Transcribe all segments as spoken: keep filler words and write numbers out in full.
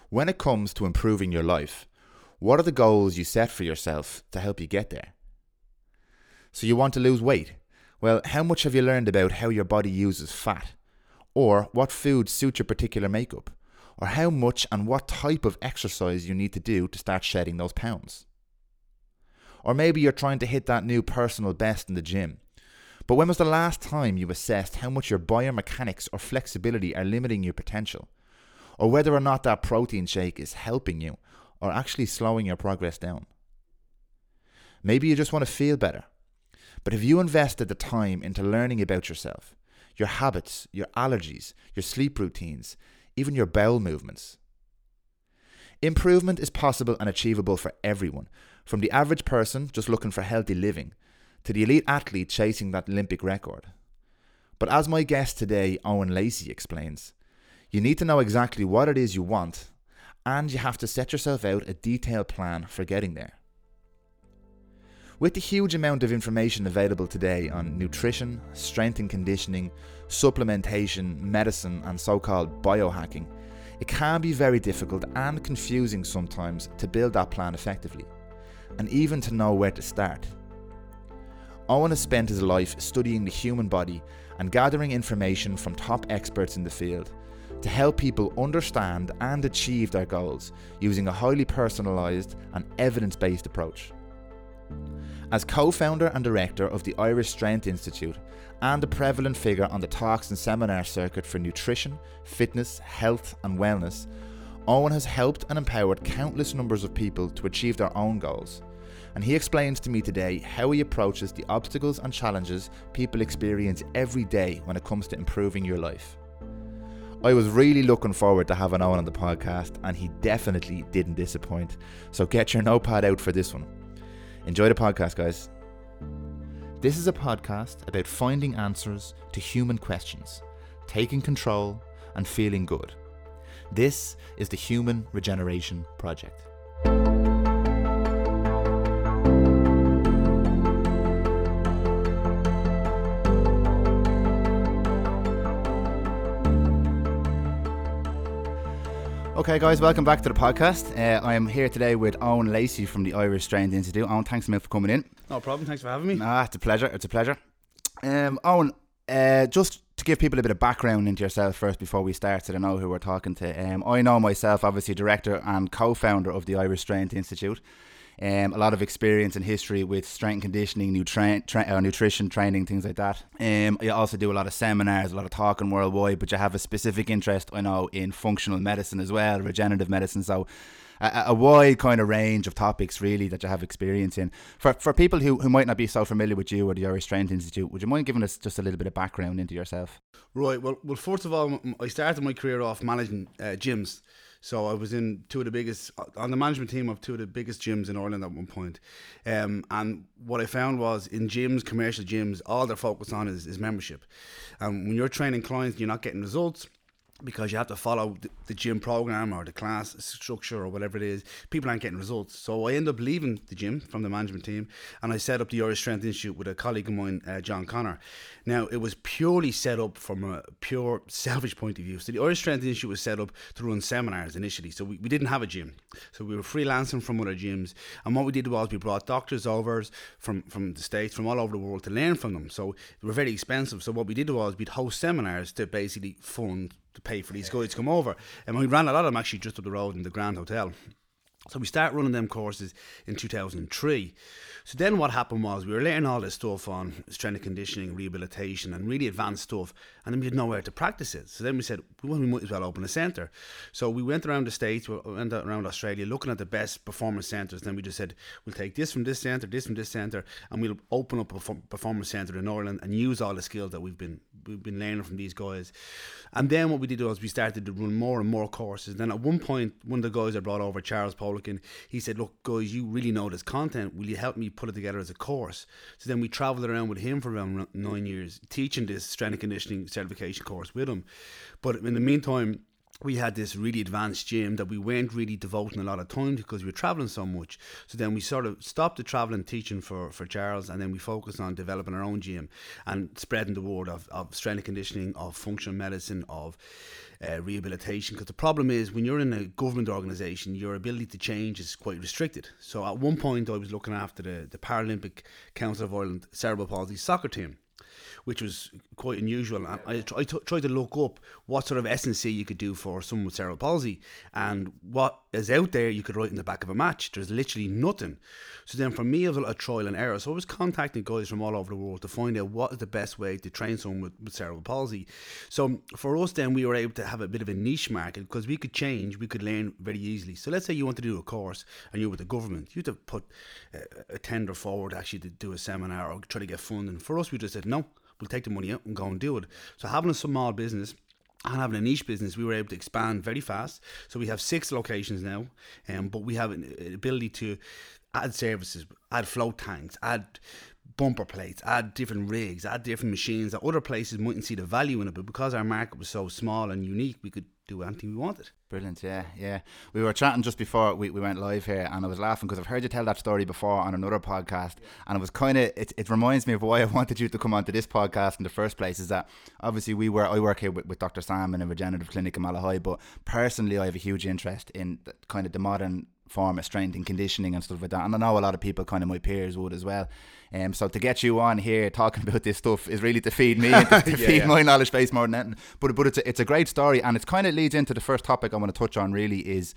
When it comes to improving your life, what are the goals you set for yourself to help you get there? So you want to lose weight? Well, how much have you learned about how your body uses fat? Or what foods suit your particular makeup? Or how much and what type of exercise you need to do to start shedding those pounds? Or maybe you're trying to hit that new personal best in the gym. But when was the last time you assessed how much your biomechanics or flexibility are limiting your potential? Or whether or not that protein shake is helping you or actually slowing your progress down? Maybe you just want to feel better. But have you invested the time into learning about yourself, your habits, your allergies, your sleep routines, even your bowel movements? Improvement is possible and achievable for everyone, from the average person just looking for healthy living to the elite athlete chasing that Olympic record. But as my guest today, Owen Lacey, explains, you need to know exactly what it is you want, and you have to set yourself out a detailed plan for getting there. With the huge amount of information available today on nutrition, strength and conditioning, supplementation, medicine, and so-called biohacking, it can be very difficult and confusing sometimes to build that plan effectively, and even to know where to start. Owen has spent his life studying the human body and gathering information from top experts in the field to help people understand and achieve their goals using a highly personalised and evidence-based approach. As co-founder and director of the Irish Strength Institute and a prevalent figure on the talks and seminar circuit for nutrition, fitness, health and wellness, Owen has helped and empowered countless numbers of people to achieve their own goals. And he explains to me today how he approaches the obstacles and challenges people experience every day when it comes to improving your life. I was really looking forward to having Owen on the podcast, and he definitely didn't disappoint. So get your notepad out for this one. Enjoy the podcast, guys. This is a podcast about finding answers to human questions, taking control, and feeling good. This is the Human Regeneration Project. Okay guys, welcome back to the podcast. Uh, I am here today with Owen Lacey from the Irish Strength Institute. Owen, thanks a million for coming in. No problem, thanks for having me. Ah, it's a pleasure, it's a pleasure. Um, Owen, uh, just to give people a bit of background into yourself first before we start so they know who we're talking to. Um, I know myself, obviously director and co-founder of the Irish Strength Institute. Um, a lot of experience and history with strength and conditioning, nutri- tra- uh, nutrition training, things like that. Um, you also do a lot of seminars, a lot of talking worldwide, but you have a specific interest, I know, in functional medicine as well, regenerative medicine. So a, a wide kind of range of topics really that you have experience in. For for people who, who might not be so familiar with you or the Irish Strength Institute, would you mind giving us just a little bit of background into yourself? Right, well, well first of all, I started my career off managing uh, gyms. So I was in two of the biggest, on the management team of two of the biggest gyms in Ireland at one point. Um, and what I found was in gyms, commercial gyms, all they're focused on is, is membership. And when you're training clients, you're not getting results because you have to follow the, the gym program or the class structure or whatever it is. People aren't getting results. So I ended up leaving the gym from the management team and I set up the Irish Strength Institute with a colleague of mine, uh, John Connor. Now, it was purely set up from a pure selfish point of view. So the Irish Strength Institute was set up to run seminars initially. So we, we didn't have a gym. So we were freelancing from other gyms. And what we did was we brought doctors over from, from the States, from all over the world to learn from them. So they were very expensive. So what we did was we'd host seminars to basically fund to pay for these guys to come over. And we ran a lot of them actually just up the road in the Grand Hotel. So we started running them courses in two thousand three. So then what happened was we were learning all this stuff on strength and conditioning, rehabilitation and really advanced stuff, and then we didn't know where to practice it. So then we said, well, we might as well open a centre. So we went around the States, we went around Australia looking at the best performance centres. Then we just said, we'll take this from this centre, this from this centre, and we'll open up a performance centre in Ireland and use all the skills that we've been we've been learning from these guys. And then what we did was we started to run more and more courses. Then at one point, one of the guys I brought over, Charles Polican, he said, look guys, you really know this content, will you help me put it together as a course? So then we travelled around with him for around nine years teaching this strength and conditioning certification course with him. But in the meantime, we had this really advanced gym that we weren't really devoting a lot of time to because we were traveling so much. So then we sort of stopped the traveling teaching for, for Charles, and then we focused on developing our own gym and spreading the word of, of strength and conditioning, of functional medicine, of uh, rehabilitation. Because the problem is when you're in a government organisation, your ability to change is quite restricted. So at one point I was looking after the, the Paralympic Council of Ireland cerebral palsy soccer team, which was quite unusual. And I, I t- tried to look up what sort of S and C you could do for someone with cerebral palsy, and what is out there you could write in the back of a match. There's literally nothing. So then for me, it was a lot of trial and error. So I was contacting guys from all over the world to find out what is the best way to train someone with, with cerebral palsy. So for us then, we were able to have a bit of a niche market because we could change, we could learn very easily. So let's say you want to do a course and you're with the government, you have to put a, a tender forward actually to do a seminar or try to get funding. For us, we just said, no, we'll take the money out and go and do it. So having a small business and having a niche business, we were able to expand very fast. So we have six locations now, um, but we have an ability to add services, add float tanks, add bumper plates, add different rigs, add different machines that other places mightn't see the value in it. But because our market was so small and unique, we could do anything we wanted. Brilliant, yeah, yeah. We were chatting just before we, we went live here, and I was laughing because I've heard you tell that story before on another podcast, and it was kind of, it, it reminds me of why I wanted you to come onto this podcast in the first place, is that obviously we were, I work here with, with Doctor Sam in a regenerative clinic in Malahide, but personally I have a huge interest in the, kind of the modern form of strength and conditioning and stuff like that, and I know a lot of people, kind of my peers, would as well. Um, so to get you on here talking about this stuff is really to feed me, and to, to yeah, feed yeah. my knowledge base more than anything. But but it's a, it's a great story, and it kind of leads into the first topic I want to touch on. Really, is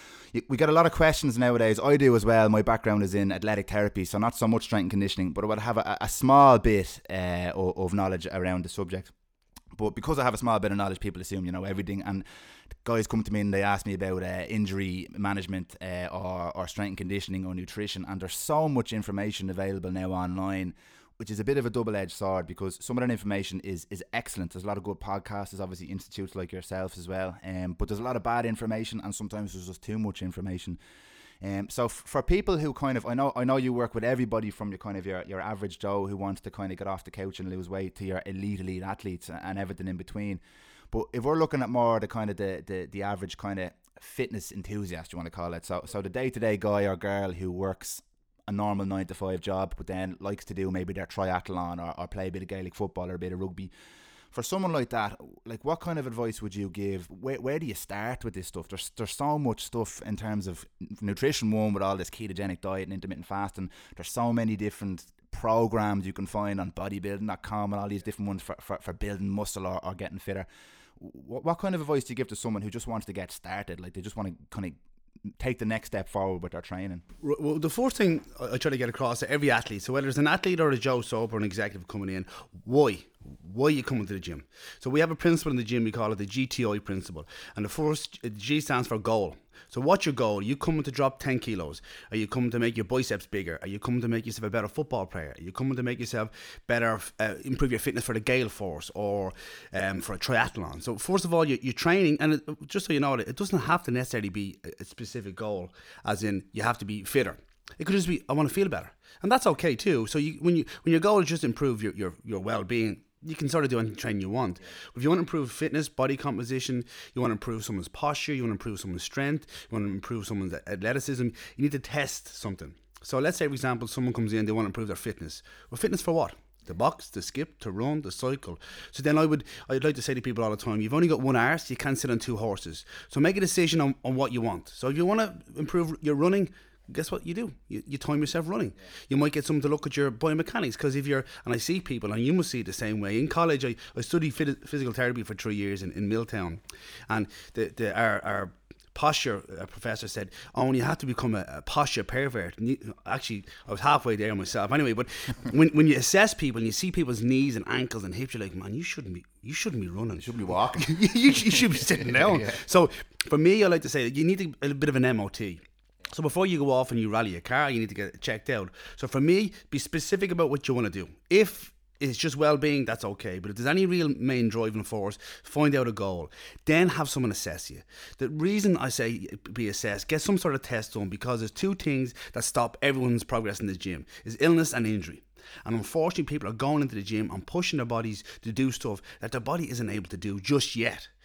we get a lot of questions nowadays. I do as well. My background is in athletic therapy, so not so much strength and conditioning, but I would have a, a small bit uh, of, of knowledge around the subject. But because I have a small bit of knowledge, people assume you know everything, and guys come to me and they ask me about uh, injury management uh, or, or strength and conditioning or nutrition, and there's so much information available now online, which is a bit of a double-edged sword, because some of that information is is excellent. There's a lot of good podcasts, there's obviously institutes like yourself as well, um, but there's a lot of bad information, and sometimes there's just too much information. Um, so f- for people who kind of, I know I know you work with everybody from your kind of your, your average Joe who wants to kind of get off the couch and lose weight to your elite elite athletes and everything in between. But if we're looking at more the kind of the, the, the average kind of fitness enthusiast, you want to call it, so so the day-to-day guy or girl who works a normal nine to five job but then likes to do maybe their triathlon or, or play a bit of Gaelic football or a bit of rugby, for someone like that, like what kind of advice would you give? Where where do you start with this stuff? There's there's so much stuff in terms of nutrition, one, with all this ketogenic diet and intermittent fasting. There's so many different programs you can find on bodybuilding dot com and all these different ones for, for, for building muscle or, or getting fitter. What, what kind of advice do you give to someone who just wants to get started? Like they just want to kind of take the next step forward with their training? Well, the first thing I try to get across to every athlete, so whether it's an athlete or a Joe Soap or an executive coming in, why? Why are you coming to the gym? So we have a principle in the gym, we call it the G T I principle. And the first, G stands for goal. So what's your goal? Are you coming to drop ten kilos? Are you coming to make your biceps bigger? Are you coming to make yourself a better football player? Are you coming to make yourself better, uh, improve your fitness for the Gale Force or um, for a triathlon? So first of all, you're, you're training, and it, just so you know, it doesn't have to necessarily be a specific goal, as in you have to be fitter. It could just be, I want to feel better. And that's okay too. So you, when you when your goal is just improve your, your, your well-being, you can sort of do any training you want. If you want to improve fitness, body composition, you want to improve someone's posture, you want to improve someone's strength, you want to improve someone's athleticism, you need to test something. So let's say, for example, someone comes in, they want to improve their fitness. Well, fitness for what? To box, to skip, to run, to cycle. So then I would, I'd like to say to people all the time, you've only got one arse, you can't sit on two horses. So make a decision on, on what you want. So if you want to improve your running, guess what you do? You, you time yourself running. You might get someone to look at your biomechanics, because if you're, and I see people, and you must see it the same way. In college, I, I studied phys- physical therapy for three years in, in Milltown, and the, the our, our posture uh, professor said, oh, and you have to become a, a posture pervert. And you, actually, I was halfway there myself anyway, but when when you assess people and you see people's knees and ankles and hips, you're like, man, you shouldn't be you shouldn't be running. You shouldn't be walking. you, you should be sitting down. Yeah. So for me, I like to say that you need a, a bit of an M O T. So before you go off and you rally a car, you need to get it checked out. So for me, be specific about what you want to do. If it's just well-being, that's okay. But if there's any real main driving force, find out a goal. Then have someone assess you. The reason I say be assessed, get some sort of test done, because there's two things that stop everyone's progress in the gym, is illness and injury. And unfortunately, people are going into the gym and pushing their bodies to do stuff that their body isn't able to do just yet.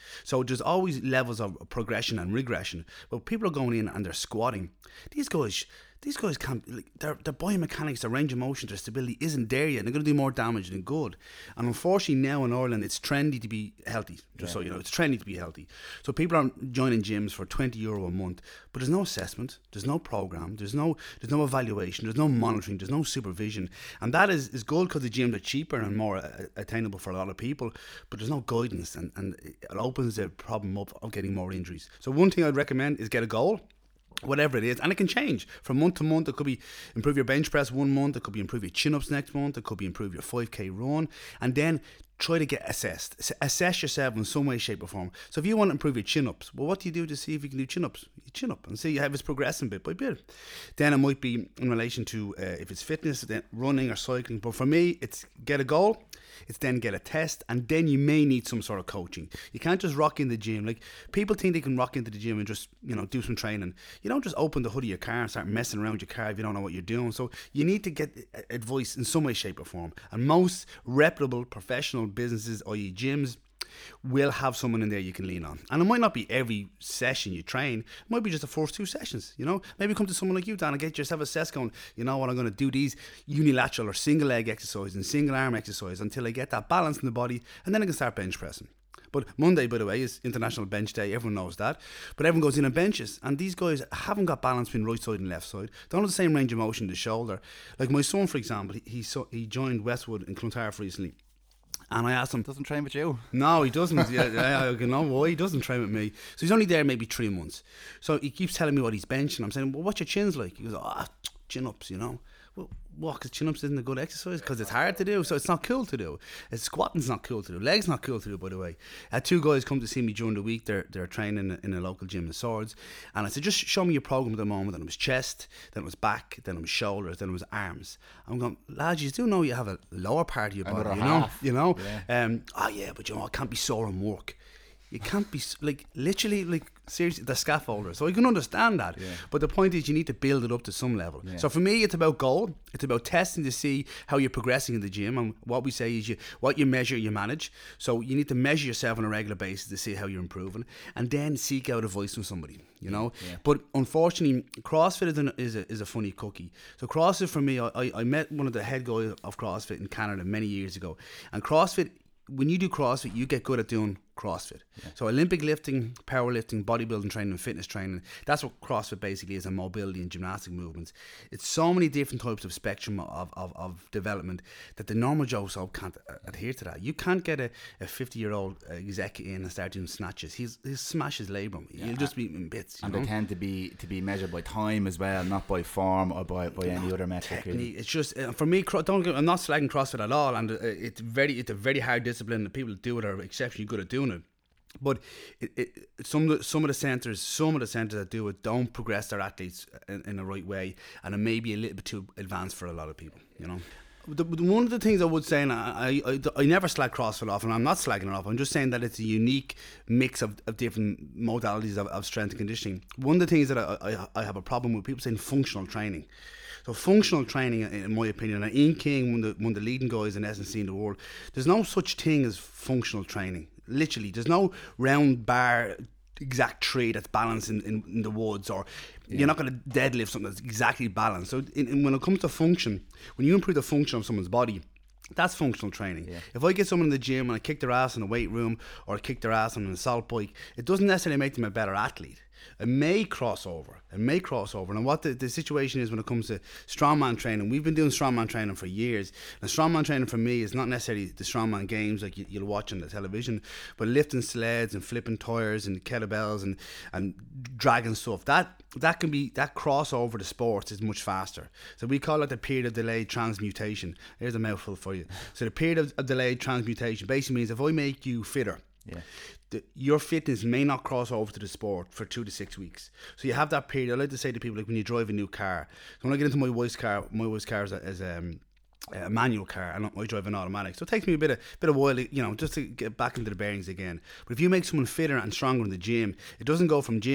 So there's always levels of progression and regression. But people are going in and they're squatting. These guys, these guys can't, like, their, their biomechanics, their range of motion, their stability isn't there yet. They're going to do more damage than good. And unfortunately now in Ireland, it's trendy to be healthy. Just yeah. so you know, it's trendy to be healthy. So people are joining gyms for twenty euro a month, but there's no assessment, there's no program, there's no there's no evaluation, there's no monitoring, there's no supervision. And that is, is good because the gyms are cheaper and more uh, attainable for a lot of people, but there's no guidance, and, and it opens the problem up of getting more injuries. So one thing I'd recommend is get a goal. Whatever it is, and it can change from month to month. It could be improve your bench press one month, it could be improve your chin-ups next month, it could be improve your five K run, and then try to get assessed. Assess yourself in some way, shape or form. So if you want to improve your chin-ups, well, what do you do to see if you can do chin-ups? You chin up and see how it's progressing bit by bit. Then it might be in relation to uh, if it's fitness, then running or cycling. But for me, it's get a goal, it's then get a test, and then you may need some sort of coaching. You can't just rock in the gym. Like, people think they can rock into the gym and just, you know, do some training. You don't just open the hood of your car and start messing around your car if you don't know what you're doing. So you need to get advice in some way, shape or form. And most reputable professional businesses, that is gyms, will have someone in there you can lean on. And it might not be every session you train, it might be just the first two sessions, you know. Maybe come to someone like you, Dan, and get yourself assessed going, you know what, I'm going to do these unilateral or single leg exercises and single arm exercises until I get that balance in the body, and then I can start bench pressing. But Monday, by the way, is International Bench Day. Everyone knows that. But everyone goes in and benches. And these guys haven't got balance between right side and left side. They don't have the same range of motion in the shoulder. Like my son, for example, he he, he joined Westwood in Clontarf recently. And I asked him... Doesn't train with you? No, he doesn't. yeah, I, I know why he doesn't train with me. So he's only there maybe three months. So he keeps telling me what he's benching. I'm saying, well, what's your chins like? He goes, ah, oh, chin-ups, you know. Well, what, because chin-ups isn't a good exercise? Because it's hard to do, so it's not cool to do. It's squatting's not cool to do. Legs not cool to do, by the way. I had two guys come to see me during the week. They're they're training in a, in a local gym in Swords. And I said, just show me your program at the moment. And it was chest, then it was back, then it was shoulders, then it was arms. I'm going, lads, you do know you have a lower part of your body, you know? Half. You know? Yeah. Um, oh, yeah, but you know, I can't be sore and work. You can't be, like, literally, like, seriously, the scaffolder. So I can understand that. Yeah. But the point is, you need to build it up to some level. Yeah. So for me, it's about goal. It's about testing to see how you're progressing in the gym. And what we say is, you what you measure, you manage. So you need to measure yourself on a regular basis to see how you're improving. And then seek out advice from somebody, you know. Yeah. But But unfortunately, CrossFit is, an, is, a, is a funny cookie. So CrossFit, for me, I, I, I met one of the head guys of CrossFit in Canada many years ago. And CrossFit, when you do CrossFit, you get good at doing CrossFit. Yeah. So Olympic lifting, powerlifting, bodybuilding training, and fitness training, that's what CrossFit basically is, and mobility and gymnastic movements. It's so many different types of spectrum of, of, of development that the normal Joe Soap can't adhere to that. You can't get a, a fifty-year-old exec in and start doing snatches. He's, he'll smash his labrum. Yeah. He'll just be in bits. You and know? they tend to be to be measured by time as well, not by form or by, by any other metric. Really. It's just, uh, for me, don't get, I'm not slagging CrossFit at all, and uh, it's very it's a very hard discipline. The people that do it are exceptionally good at doing it. But it, it, some of the, some of the centres, some of the centres that do it don't progress their athletes in, in the right way, and it may be a little bit too advanced for a lot of people. You know, the, one of the things I would say, and I, I, I never slag CrossFit off, and I'm not slagging it off. I'm just saying that it's a unique mix of, of different modalities of, of strength and conditioning. One of the things that I, I, I have a problem with people saying functional training. So functional training, in my opinion, and Ian King, one of the, one of the leading guys in S and C in the world, there's no such thing as functional training. Literally, there's no round bar exact tree that's balanced in, in, in the woods, or yeah. You're not going to deadlift something that's exactly balanced. So in, in, when it comes to function, when you improve the function of someone's body, that's functional training. Yeah. If I get someone in the gym and I kick their ass in a weight room, or I kick their ass on an assault bike, it doesn't necessarily make them a better athlete. It may cross over. It may cross over. And what the, the situation is when it comes to strongman training, we've been doing strongman training for years. And strongman training for me is not necessarily the strongman games like you, you'll watch on the television, but lifting sleds and flipping tires and kettlebells and, and dragging stuff. That that can be, that crossover to sports is much faster. So we call it the period of delayed transmutation. Here's a mouthful for you. So the period of, of delayed transmutation basically means if I make you fitter, yeah. The, your fitness may not cross over to the sport for two to six weeks. So you have that period. I like to say to people, like when you drive a new car. So when I get into my wife's car, my wife's car is a, is um, a manual car, and I drive an automatic. So it takes me a bit of bit of while, you know, just to get back into the bearings again. But if you make someone fitter and stronger in the gym, it doesn't go from gym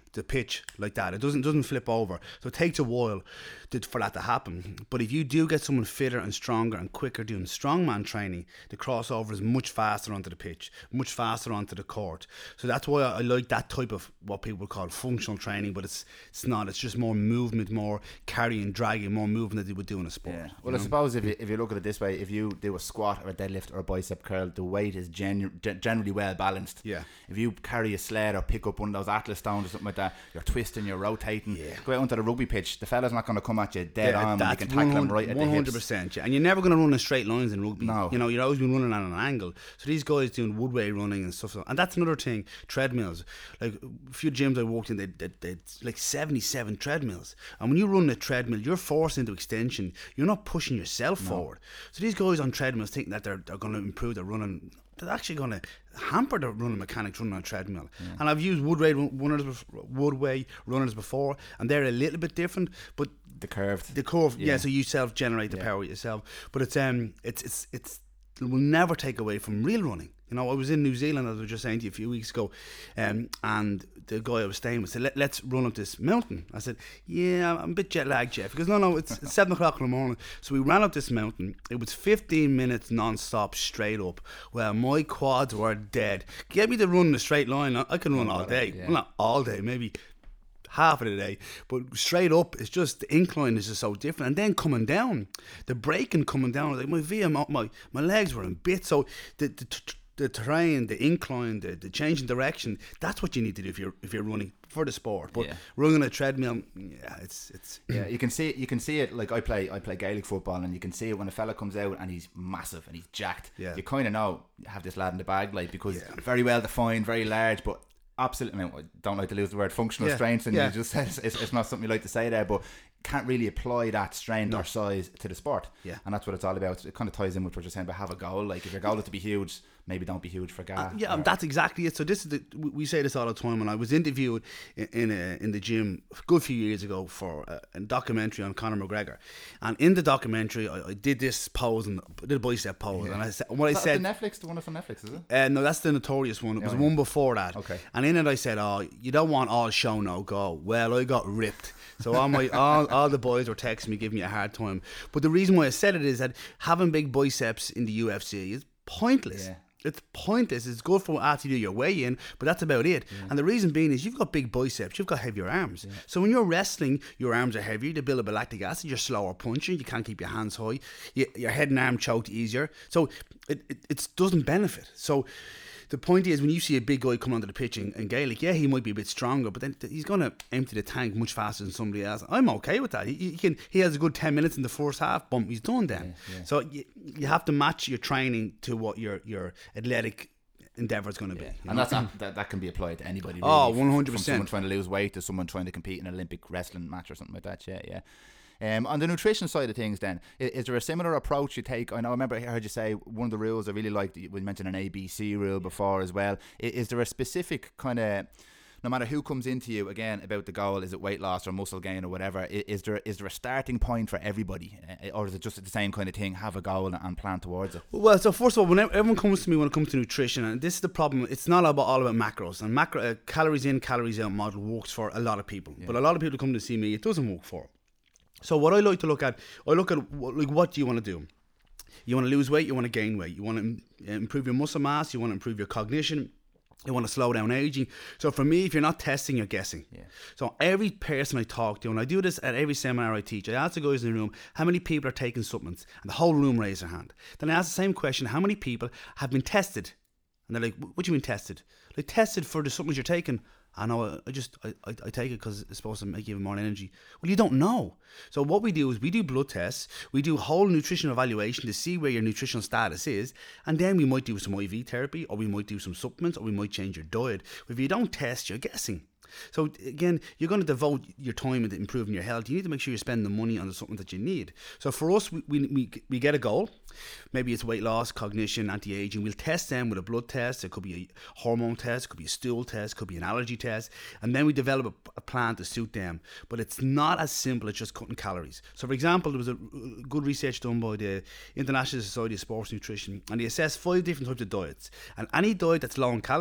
the pitch like that. It doesn't doesn't flip over. So it takes a while to, for that to happen. But if you do get someone fitter and stronger and quicker doing strongman training, the crossover is much faster onto the pitch, much faster onto the court. So that's why I, I like that type of what people call functional training, but it's it's not. It's just more movement, more carrying, dragging, more movement that you would do in a sport. Yeah. Well, I suppose if you, if you look at it this way, if you do a squat or a deadlift or a bicep curl, the weight is genu- generally well balanced. Yeah. If you carry a sled or pick up one of those Atlas stones or something like that, you're twisting, you're rotating. Yeah. Go out onto the rugby pitch, the fella's not going to come at you dead Yeah, on. You can tackle him right at the one hundred hips. percent, yeah. And you're never going to run in straight lines in rugby. No. You know, you're always been running at an angle. So these guys doing woodway running and stuff. And that's another thing, treadmills. Like a few gyms I walked in, they they they like seventy-seven treadmills. And when you run a treadmill, you're forced into extension. You're not pushing yourself no. forward. So these guys on treadmills think that they're, they're going to improve their running. They're actually going to hamper the running mechanics running on a treadmill. Yeah. And I've used woodway runners, woodway runners before, and they're a little bit different, but the curved, the curve, yeah. yeah so you self generate the yeah. power yourself. But it's um, it's it's it's it will never take away from real running. You know, I was in New Zealand, as I was just saying to you a few weeks ago, um, and the guy I was staying with said, Let, let's run up this mountain. I said, yeah, I'm a bit jet lagged, Jeff. He goes, no, no, it's, it's seven o'clock in the morning. So we ran up this mountain. It was fifteen minutes non-stop, straight up. Well, my quads were dead. Get me to run in a straight line. I can run all day. Yeah. Well, not all day, maybe half of the day, but straight up, it's just the incline is just so different. And then coming down, the braking coming down, like my V M, my my legs were in bits. So the, the t- the terrain, the incline, the, the change in direction, that's what you need to do if you're if you're running for the sport. But yeah. running a treadmill, yeah, it's it's yeah. You can see it. You can see it. Like I play, I play Gaelic football, and you can see it when a fella comes out and he's massive and he's jacked. Yeah. You kind of know have this lad in the bag, like because Yeah. very well defined, very large, but. Absolutely, I, mean, I don't like to lose the word functional Yeah, strength, and yeah. you just said it's, it's not something you like to say there, but can't really apply that strength No. or size to the sport. Yeah. And that's what it's all about. It kind of ties in with what you're saying about have a goal. Like if your goal is to be huge, maybe don't be huge for gas. Uh, yeah, or, that's exactly it. So this is the, we say this all the time. When I was interviewed in in, a, in the gym a good few years ago for a, a documentary on Conor McGregor, and in the documentary I, I did this pose and did a bicep pose, Yeah. and I said what is I that said. the Netflix, the one that's on Netflix, is it? Uh, no, that's the Notorious one. It was Oh, the yeah. one before that. Okay. And in it I said, oh, you don't want all show, no go. Well, I got ripped. So all my all, all the boys were texting me, giving me a hard time. But the reason why I said it is that having big biceps in the U F C is pointless. Yeah. It's pointless. It's good for after you do your weigh in, but that's about it. Yeah. And the reason being is you've got big biceps, you've got heavier arms. Yeah. So when you're wrestling, your arms are heavier, they build up lactic acid, you're slower punching, you can't keep your hands high, you, your head and arm choked easier. So it, it, it doesn't benefit. So the point is, when you see a big guy come onto the pitch in, in Gaelic, yeah, he might be a bit stronger, but then he's going to empty the tank much faster than somebody else. I'm okay with that. He, he can. He has a good ten minutes in the first half. Boom, he's done then. Yeah, yeah. So you, you have to match your training to what your your athletic endeavour is going to be. Yeah. You and know? that's not, that, that can be applied to anybody. Really, Oh, one hundred percent. From someone trying to lose weight to someone trying to compete in an Olympic wrestling match or something like that. Yeah, yeah. Um, on the nutrition side of things then, is, is there a similar approach you take? I know I remember I heard you say one of the rules I really liked, we mentioned an A B C rule before as well. Is, is there a specific kind of, no matter who comes into you, again, about the goal, is it weight loss or muscle gain or whatever, is, is there is there a starting point for everybody? Or is it just the same kind of thing, have a goal and plan towards it? Well, so first of all, when everyone comes to me when it comes to nutrition, and this is the problem, it's not about all about macros. And macro uh, calories in, calories out model works for a lot of people. Yeah. But a lot of people come to see me, it doesn't work for. So what I like to look at, I look at like what do you want to do? You want to lose weight, you want to gain weight, you want to improve your muscle mass, you want to improve your cognition, you want to slow down aging. So for me, if you're not testing, you're guessing. Yeah. So every person I talk to, and I do this at every seminar I teach, I ask the guys in the room, how many people are taking supplements? And the whole room raise their hand. Then I ask the same question, how many people have been tested? And they're like, what do you mean tested? Like tested for the supplements you're taking? I know, I just, I, I, I take it because it's supposed to make you more energy. Well, you don't know. So what we do is we do blood tests, we do whole nutritional evaluation to see where your nutritional status is, and then we might do some I V therapy, or we might do some supplements, or we might change your diet. If you don't test, you're guessing. So again, you're going to devote your time into improving your health. You need to make sure you're spending the money on the supplement that you need. So for us, we we, we, we get a goal. Maybe it's weight loss, cognition, anti-aging. We'll test them with a blood test. It could be a hormone test, it could be a stool test, it could be an allergy test. And then we develop a, a plan to suit them. But it's not as simple as just cutting calories. So for example, there was a good research done by the International Society of Sports Nutrition, and they assessed five different types of diets. And any diet that's low in calories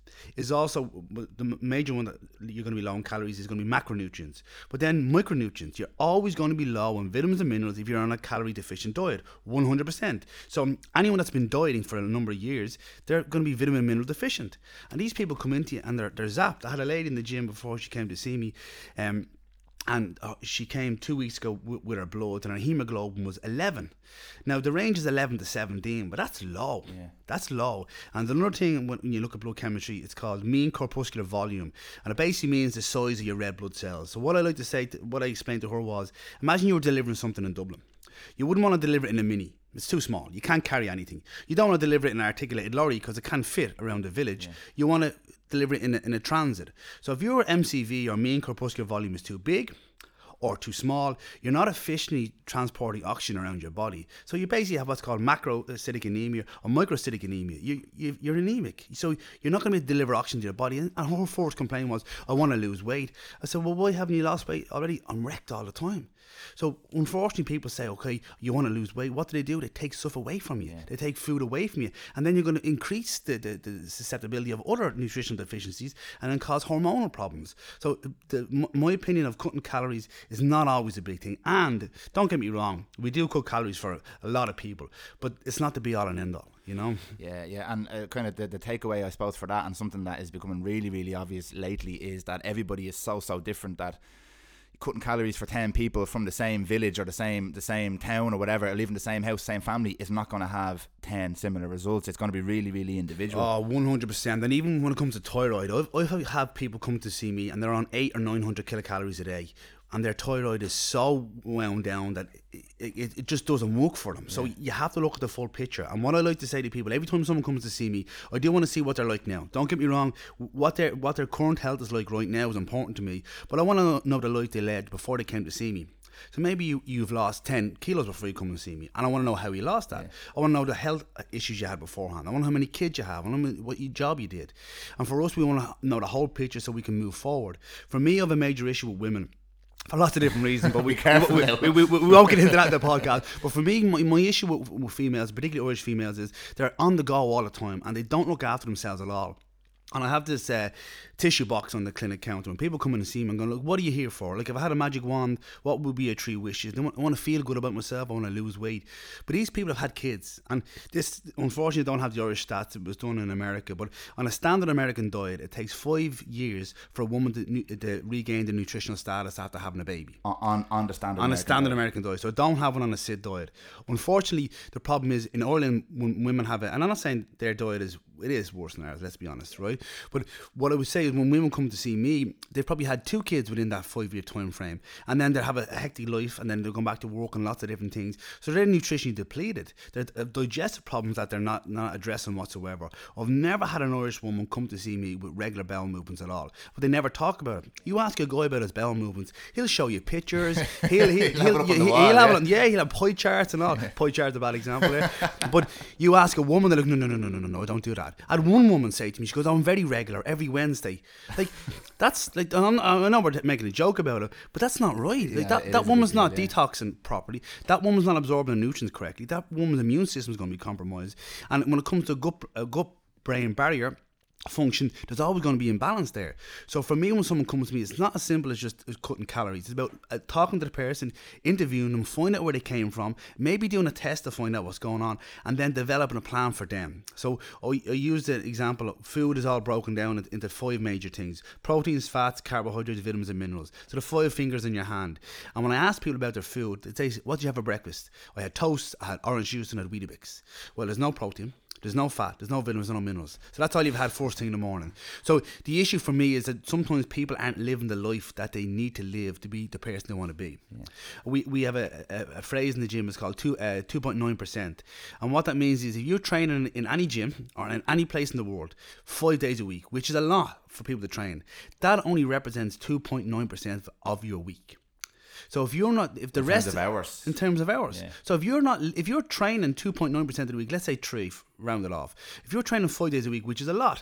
is also the major one that you're going to be low in calories is going to be macronutrients. But then micronutrients, you're always going to be low in vitamins and minerals if you're on a calorie deficient diet, one hundred percent. So anyone that's been dieting for a number of years, they're going to be vitamin and mineral deficient. And these people come into you and they're, they're zapped. I had a lady in the gym before she came to see me, um, and uh, she came two weeks ago w- with her blood, and her hemoglobin was eleven. Now the range is eleven to seventeen, but that's low. Yeah. That's low. And another thing, when you look at blood chemistry, it's called mean corpuscular volume, and it basically means the size of your red blood cells. So what I like to say, to, what I explained to her was, imagine you were delivering something in Dublin. You wouldn't want to deliver it in a mini. It's too small. You can't carry anything. You don't want to deliver it in an articulated lorry because it can't fit around the village. Yeah. You want to deliver it in a, in a transit. So if your M C V or mean corpuscular volume is too big or too small, you're not efficiently transporting oxygen around your body. So you basically have what's called macrocytic anemia or microcytic anemia. You, you, you're anemic. So you're not going to be able to deliver oxygen to your body. And her first complaint was, I want to lose weight. I said, well, why haven't you lost weight already? I'm wrecked all the time. So unfortunately people say, okay, you want to lose weight. What do they do? They take stuff away from you. Yeah. They take food away from you. And then you're going to increase the, the, the susceptibility of other nutritional deficiencies and then cause hormonal problems. So the, my opinion of cutting calories is not always a big thing. And don't get me wrong, we do cut calories for a lot of people, but it's not the be all and end all. You know? Yeah, yeah, and uh, kind of the, the takeaway, I suppose, for that, and something that is becoming really, really obvious lately, is that everybody is so, so different that cutting calories for ten people from the same village or the same the same town or whatever, or living in the same house, same family, is not going to have ten similar results. It's going to be really, really individual. Oh, one hundred percent. And even when it comes to thyroid, I've, I've had people come to see me and they're on eight or nine hundred kilocalories a day, and their thyroid is so wound down that it, it, it just doesn't work for them. So yeah. You have to look at the full picture. And what I like to say to people, every time someone comes to see me, I do want to see what they're like now. Don't get me wrong, what their what their current health is like right now is important to me, but I want to know the life they led before they came to see me. So maybe you, you've lost ten kilos before you come and see me, and I want to know how you lost that. Yeah. I want to know the health issues you had beforehand. I want to know how many kids you have. I want to know what your job you did. And for us, we want to know the whole picture so we can move forward. For me, I have a major issue with women. For lots of different reasons, but we, we, we, we, we won't get into that in the podcast. But for me, my, my issue with, with females, particularly Irish females, is they're on the go all the time and they don't look after themselves at all. And I have this uh, tissue box on the clinic counter. When people come in and see me, I'm going, look, what are you here for? Like, if I had a magic wand, what would be your three wishes? I want, I want to feel good about myself. I want to lose weight. But these people have had kids. And this, unfortunately, don't have the Irish stats. It was done in America. But on a standard American diet, it takes five years for a woman to, to regain the nutritional status after having a baby. On, on the standard On American a standard diet. American diet. So don't have one on a S I D diet. Unfortunately, the problem is in Ireland, when women have it, and I'm not saying their diet is, it is worse than ours, let's be honest, right? But what I would say is when women come to see me, they've probably had two kids within that five-year time frame, and then they have a hectic life, and then they'll come back to work and lots of different things. So they're nutritionally depleted. They're uh, digestive problems that they're not, not addressing whatsoever. I've never had an Irish woman come to see me with regular bowel movements at all, but they never talk about it. You ask a guy about his bowel movements, he'll show you pictures. He'll, he'll, he'll, he'll, he'll, wall, he'll have yeah. it on, yeah, he'll have pie charts and all. Pie charts a bad example there. But you ask a woman, they're like, no, no, no, no, no, no, no, don't do that. I had one woman say to me, she goes, oh, I'm very regular every Wednesday. Like, that's like, I'm, I know we're making a joke about it, but that's not right. Like, Yeah, that it that is a woman's big deal, not yeah. detoxing properly. That woman's not absorbing the nutrients correctly. That woman's immune system's going to be compromised. And when it comes to gut, uh, gut brain barrier function, there's always going to be imbalance there. So for me, when someone comes to me, it's not as simple as just cutting calories. It's about uh, talking to the person, interviewing them, finding out where they came from, maybe doing a test to find out what's going on, and then developing a plan for them. So I, I use the example of food is all broken down into five major things: proteins, fats, carbohydrates, vitamins and minerals. So the five fingers in your hand. And when I ask people about their food, they say, what did you have for breakfast? I had toast, I had orange juice and I had Weetabix. Well, there's no protein, there's no fat, there's no vitamins, no minerals. So that's all you've had first thing in the morning. So the issue for me is that sometimes people aren't living the life that they need to live to be the person they want to be. Yeah. We we have a, a, a phrase in the gym, it's called two, uh, two point nine percent. And what that means is if you're training in any gym or in any place in the world five days a week, which is a lot for people to train, that only represents two point nine percent of your week. So if you're not, if the in rest terms of hours, in terms of hours, yeah. So if you're not, if you're training two point nine percent of the week, let's say three, round it off. If you're training five days a week, which is a lot,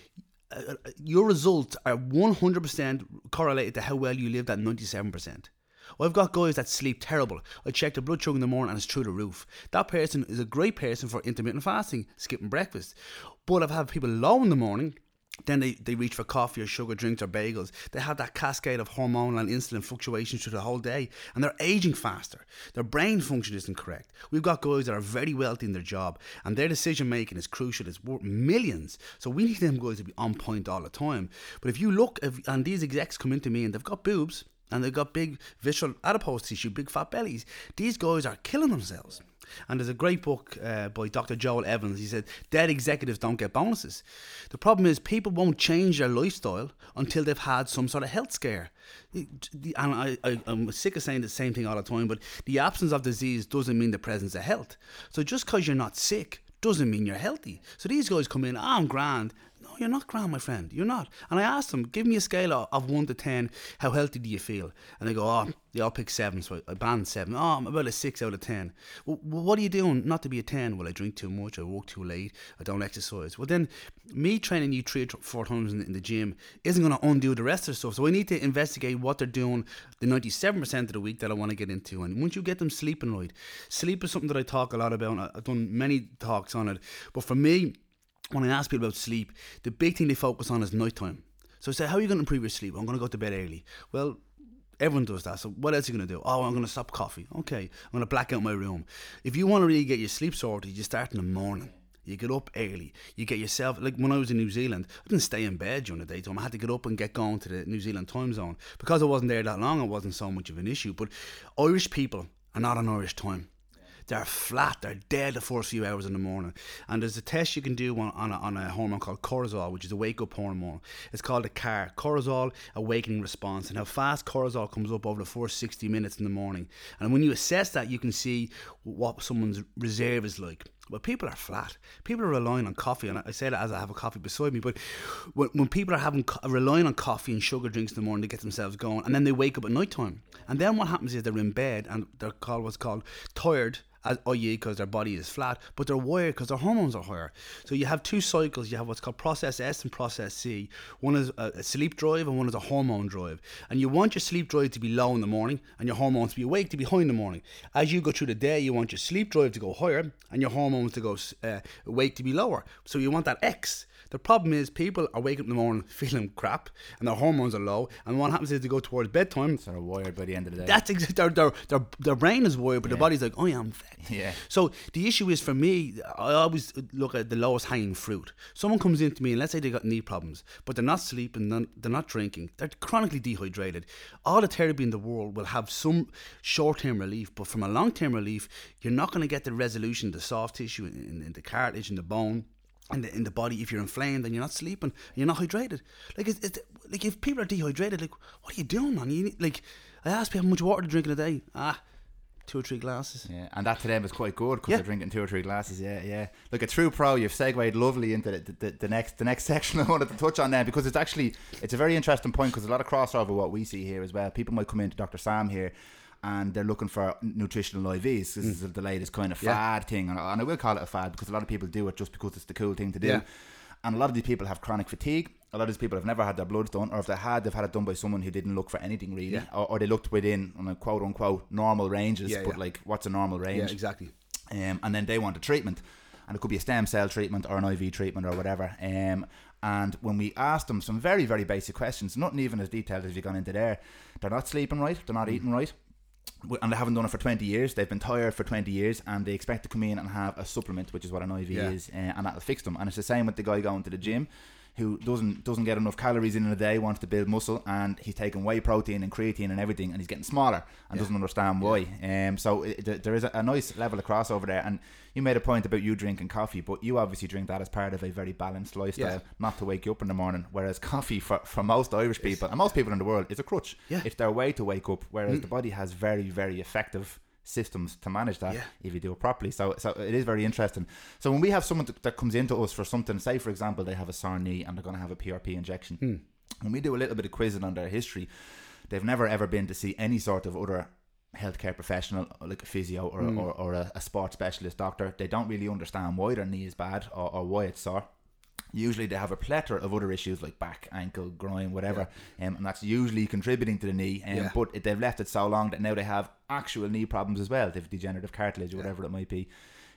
uh, your results are one hundred percent correlated to how well you lived at ninety-seven percent. I've got guys that sleep terrible. I check their blood sugar in the morning and it's through the roof. That person is a great person for intermittent fasting, skipping breakfast. But I've had people low in the morning Then they, they reach for coffee or sugar drinks or bagels. They have that cascade of hormonal and insulin fluctuations through the whole day. And they're aging faster. Their brain function isn't correct. We've got guys that are very wealthy in their job. And their decision making is crucial. It's worth millions. So we need them guys to be on point all the time. But if you look, if, and these execs come into me and they've got boobs. And they've got big visceral adipose tissue, big fat bellies. These guys are killing themselves. And there's a great book uh, by Doctor Joel Evans. He said, dead executives don't get bonuses. The problem is people won't change their lifestyle until they've had some sort of health scare. And I, I, I'm sick of saying the same thing all the time, but the absence of disease doesn't mean the presence of health. So just because you're not sick doesn't mean you're healthy. So these guys come in, oh, I'm grand. No, you're not grand, my friend. You're not. And I asked them, give me a scale of, of one to ten. How healthy do you feel? And they go, oh, they all pick seven. So I banned seven. Oh, I'm about a six out of ten. Well, what are you doing not to be a ten? Well, I drink too much. I work too late. I don't exercise. Well, then me training you three or four times in the, in the gym isn't going to undo the rest of the stuff. So I need to investigate what they're doing the ninety-seven percent of the week that I want to get into. And once you get them sleeping right, sleep is something that I talk a lot about. I've done many talks on it. But for me, when I ask people about sleep, the big thing they focus on is nighttime. So I say, how are you going to improve your sleep? I'm going to go to bed early. Well, everyone does that. So what else are you going to do? Oh, I'm going to stop coffee. Okay, I'm going to black out my room. If you want to really get your sleep sorted, you start in the morning. You get up early. You get yourself, like when I was in New Zealand, I didn't stay in bed during the daytime. I had to get up and get going to the New Zealand time zone. Because I wasn't there that long, it wasn't so much of an issue. But Irish people are not on Irish time. They're flat, they're dead the first few hours in the morning. And there's a test you can do on, on, a, on a hormone called cortisol, which is a wake-up hormone. It's called a C A R, Cortisol Awakening Response, and how fast cortisol comes up over the first sixty minutes in the morning. And when you assess that, you can see what someone's reserve is like. Well, people are flat. People are relying on coffee, and I say that as I have a coffee beside me, but when, when people are having relying on coffee and sugar drinks in the morning to get themselves going, and then they wake up at night time, and then what happens is they're in bed, and they're called what's called tired, that is because their body is flat, but they're wired because their hormones are higher. So you have two cycles. You have what's called process S and process C. One is a sleep drive and one is a hormone drive. And you want your sleep drive to be low in the morning and your hormones to be awake to be high in the morning. As you go through the day, you want your sleep drive to go higher and your hormones to go uh, awake to be lower. So you want that X. The problem is people are waking up in the morning feeling crap and their hormones are low, and what happens is they go towards bedtime. So they're wired by the end of the day. That's exactly, their, their, their, their brain is wired, but yeah. Their body's like, oh yeah, I'm fat. Yeah. So the issue is, for me, I always look at the lowest hanging fruit. Someone comes into me and let's say they got knee problems, but they're not sleeping, they're not drinking, they're chronically dehydrated. All the therapy in the world will have some short-term relief, but from a long-term relief, you're not going to get the resolution, the soft tissue in, in the cartilage and the bone. In the, in the body, if you're inflamed and you're not sleeping, you're not hydrated. Like, it's, it's, like if people are dehydrated, like, what are you doing, man? You need, like, I ask people how much water to drink in a day. Ah, two or three glasses. Yeah, and that to them is quite good because yeah. they're drinking two or three glasses. Yeah, yeah. Look, a true pro. You've segued lovely into the, the, the next the next section I wanted to touch on now, because it's actually it's a very interesting point, because a lot of crossover what we see here as well. People might come into Doctor Sam here and they're looking for nutritional I Vs. This mm. is the latest kind of fad yeah. thing, and I will call it a fad because a lot of people do it just because it's the cool thing to do. Yeah. And a lot of these people have chronic fatigue. A lot of these people have never had their bloods done, or if they had, they've had it done by someone who didn't look for anything really, yeah. or, or they looked within, on a quote unquote, normal ranges. Yeah, but yeah. like, what's a normal range? Yeah, exactly. Um, and then they want a treatment, and it could be a stem cell treatment or an I V treatment or whatever. Um, and when we ask them some very, very basic questions, nothing even as detailed as you've gone into there, they're not sleeping right, they're not mm. eating right. And they haven't done it for twenty years. They've been tired for twenty years, and they expect to come in and have a supplement, which is what an I V yeah. is, uh, and that'll fix them. And it's the same with the guy going to the gym who doesn't doesn't get enough calories in a day, wants to build muscle, and he's taking whey protein and creatine and everything, and he's getting smaller and yeah. doesn't understand why. Yeah. Um, so it, there is a, a nice level of crossover there. And you made a point about you drinking coffee, but you obviously drink that as part of a very balanced lifestyle, yeah. not to wake you up in the morning. Whereas coffee, for, for most Irish people and most people in the world, is a crutch. Yeah. It's their way to wake up, whereas mm. the body has very, very effective systems to manage that yeah. if you do it properly. So so it is very interesting. So when we have someone that, that comes into us for something, say for example they have a sore knee and they're going to have a P R P injection, mm. when we do a little bit of quizzing on their history, they've never ever been to see any sort of other healthcare professional like a physio or, mm. or, or a, a sports specialist doctor. They don't really understand why their knee is bad or, or why it's sore. Usually they have a plethora of other issues like back, ankle, groin, whatever, yeah. um, and that's usually contributing to the knee. Um, yeah. But it, they've left it so long that now they have actual knee problems as well. They have degenerative cartilage or yeah. whatever it might be.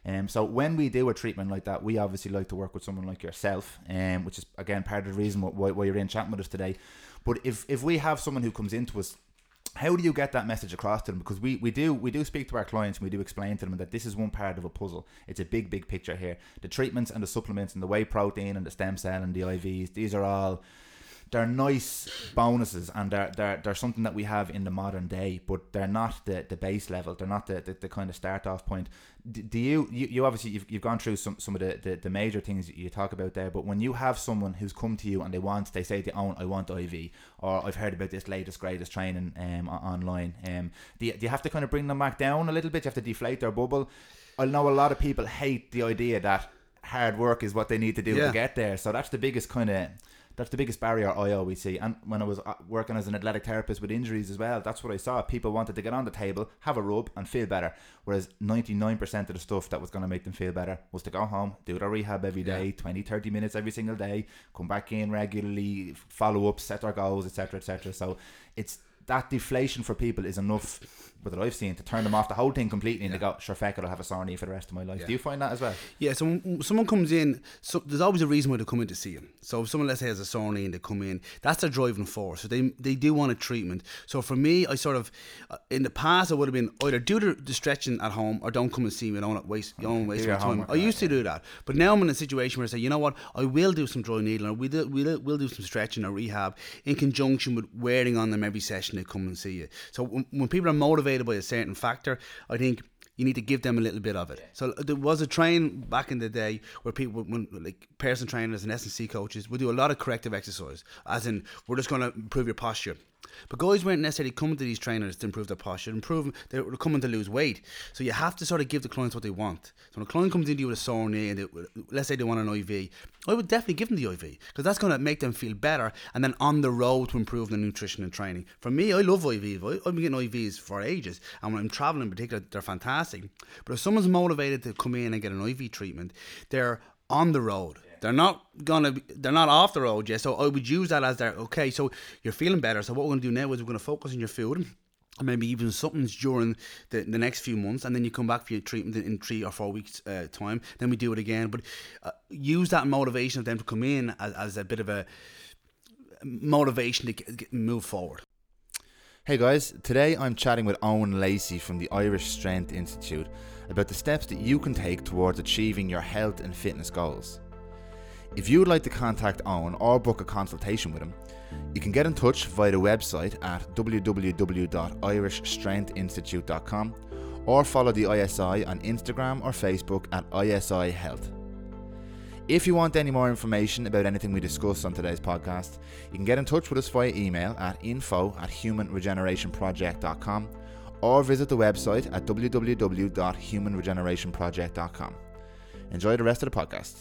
Um, so when we do a treatment like that, we obviously like to work with someone like yourself, um, which is again part of the reason why, why you're in chatting with us today. But if, if we have someone who comes into us, how do you get that message across to them? Because we, we do we do speak to our clients and we do explain to them that this is one part of a puzzle. It's a big, big picture here. The treatments and the supplements and the whey protein and the stem cell and the I Vs, these are all, they're nice bonuses, and they're, they're, they're something that we have in the modern day, but they're not the, the base level. They're not the, the, the kind of start off point. Do, do you, you, you obviously, you've, you've gone through some, some of the, the, the major things that you talk about there, but when you have someone who's come to you and they want, they say, they own, I want I V, or I've heard about this latest, greatest training um, online, um, do, you, do you have to kind of bring them back down a little bit? You have to deflate their bubble? I know a lot of people hate the idea that hard work is what they need to do Yeah. to get there. So that's the biggest kind of, that's the biggest barrier I always see. And when I was working as an athletic therapist with injuries as well, that's what I saw. People wanted to get on the table, have a rub and feel better. Whereas ninety-nine percent of the stuff that was going to make them feel better was to go home, do their rehab every day, yeah. twenty, thirty minutes every single day, come back in regularly, follow up, set their goals, et cetera, et cetera. So it's, that deflation for people is enough, what that I've seen, to turn them off the whole thing completely, and yeah. they go, sure, feck it, I'll have a sore knee for the rest of my life. Yeah. Do you find that as well? Yeah, so when someone comes in, so there's always a reason why they come in to see him. So if someone, let's say, has a sore knee and they come in, that's their driving force. So they they do want a treatment. So for me, I sort of, uh, in the past, I would have been either do the, the stretching at home or don't come and see me. Don't waste, you don't waste my time. I used to do that. But now I'm in a situation where I say, you know what, I will do some dry needling, or we do, we'll, we'll do some stretching or rehab in conjunction with wearing on them every session they come and see you. So when, when people are motivated by a certain factor, I think you need to give them a little bit of it. Yeah. So there was a train back in the day where people, when like personal trainers and S and C coaches, would do a lot of corrective exercise, as in, we're just going to improve your posture. But guys weren't necessarily coming to these trainers to improve their posture, improve, they were coming to lose weight. So you have to sort of give the clients what they want. So when a client comes into you with a sore knee and they, let's say they want an I V, I would definitely give them the I V, because that's going to make them feel better, and then on the road to improve their nutrition and training. For me, I love I Vs. I've been getting I Vs for ages, and when I'm traveling in particular, they're fantastic. But if someone's motivated to come in and get an I V treatment, they're on the road. They're not gonna be, they're not off the road yet. So I would use that as their, okay, so you're feeling better. So what we're gonna do now is we're gonna focus on your food, and maybe even supplements during the, the next few months, and then you come back for your treatment in, in three or four weeks uh, time. Then we do it again. But uh, use that motivation of them to come in as, as a bit of a motivation to get, get, move forward. Hey guys, today I'm chatting with Owen Lacey from the Irish Strength Institute about the steps that you can take towards achieving your health and fitness goals. If you would like to contact Owen or book a consultation with him, you can get in touch via the website at w w w dot irish strength institute dot com, or follow the I S I on Instagram or Facebook at I S I Health. If you want any more information about anything we discussed on today's podcast, you can get in touch with us via email at info at human regeneration project dot com, or visit the website at w w w dot human regeneration project dot com. Enjoy the rest of the podcast.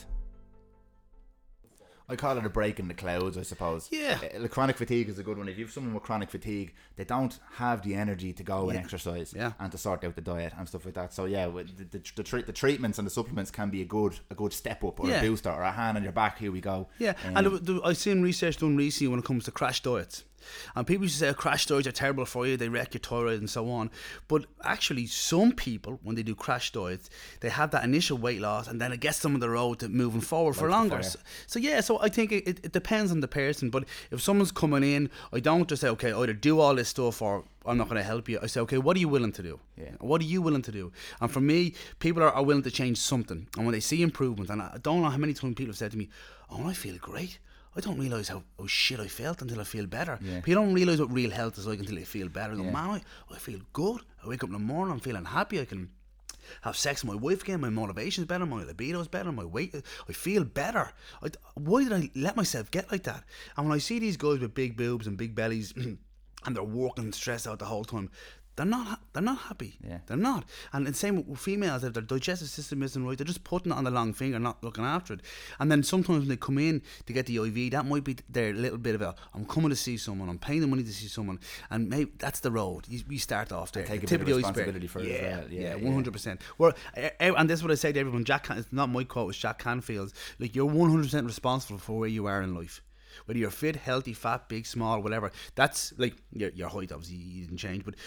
I call it a break in the clouds, I suppose. Yeah. Uh, chronic fatigue is a good one. If you have someone with chronic fatigue, they don't have the energy to go yeah. and exercise yeah. and to sort out the diet and stuff like that. So yeah, the the, the, tre- the treatments and the supplements can be a good a good step up, or yeah. a booster, or a hand on your back. Here we go. Yeah, um, and the, the, I've seen research done recently when it comes to crash diets. And people used to say, oh, crash diets are terrible for you, they wreck your thyroid and so on. But actually, some people, when they do crash diets, they have that initial weight loss, and then it gets them on the road to moving forward like for longer. So, so yeah, so I think it, it depends on the person. But if someone's coming in, I don't just say, okay, either do all this stuff or I'm not going to help you. I say, okay, what are you willing to do? Yeah. What are you willing to do? And for me, people are, are willing to change something. And when they see improvement, and I don't know how many times people have said to me, oh, I feel great. I don't realise how, how shit I felt until I feel better. Yeah. People don't realise what real health is like until they feel better. They go, yeah. man, I, I feel good. I wake up in the morning, I'm feeling happy. I can have sex with my wife again. My motivation's better. My libido's better. My weight, I feel better. I, why did I let myself get like that? And when I see these guys with big boobs and big bellies and they're working stressed out the whole time, They're not. They're not happy. Yeah. They're not. And the same with females. If their digestive system isn't right, they're just putting it on the long finger, not looking after it. And then sometimes when they come in to get the I V, that might be their little bit of a, I'm coming to see someone, I'm paying the money to see someone, and maybe that's the road. You, we start off there. Take a Tip bit of responsibility for it yeah, as well. Yeah, yeah, one hundred percent. Well, and this is what I say to everyone. Jack, it's not my quote. It's Jack Canfield's. Like, you're one hundred percent responsible for where you are in life. Whether you're fit, healthy, fat, big, small, whatever. That's like your, your height, obviously, you didn't change, but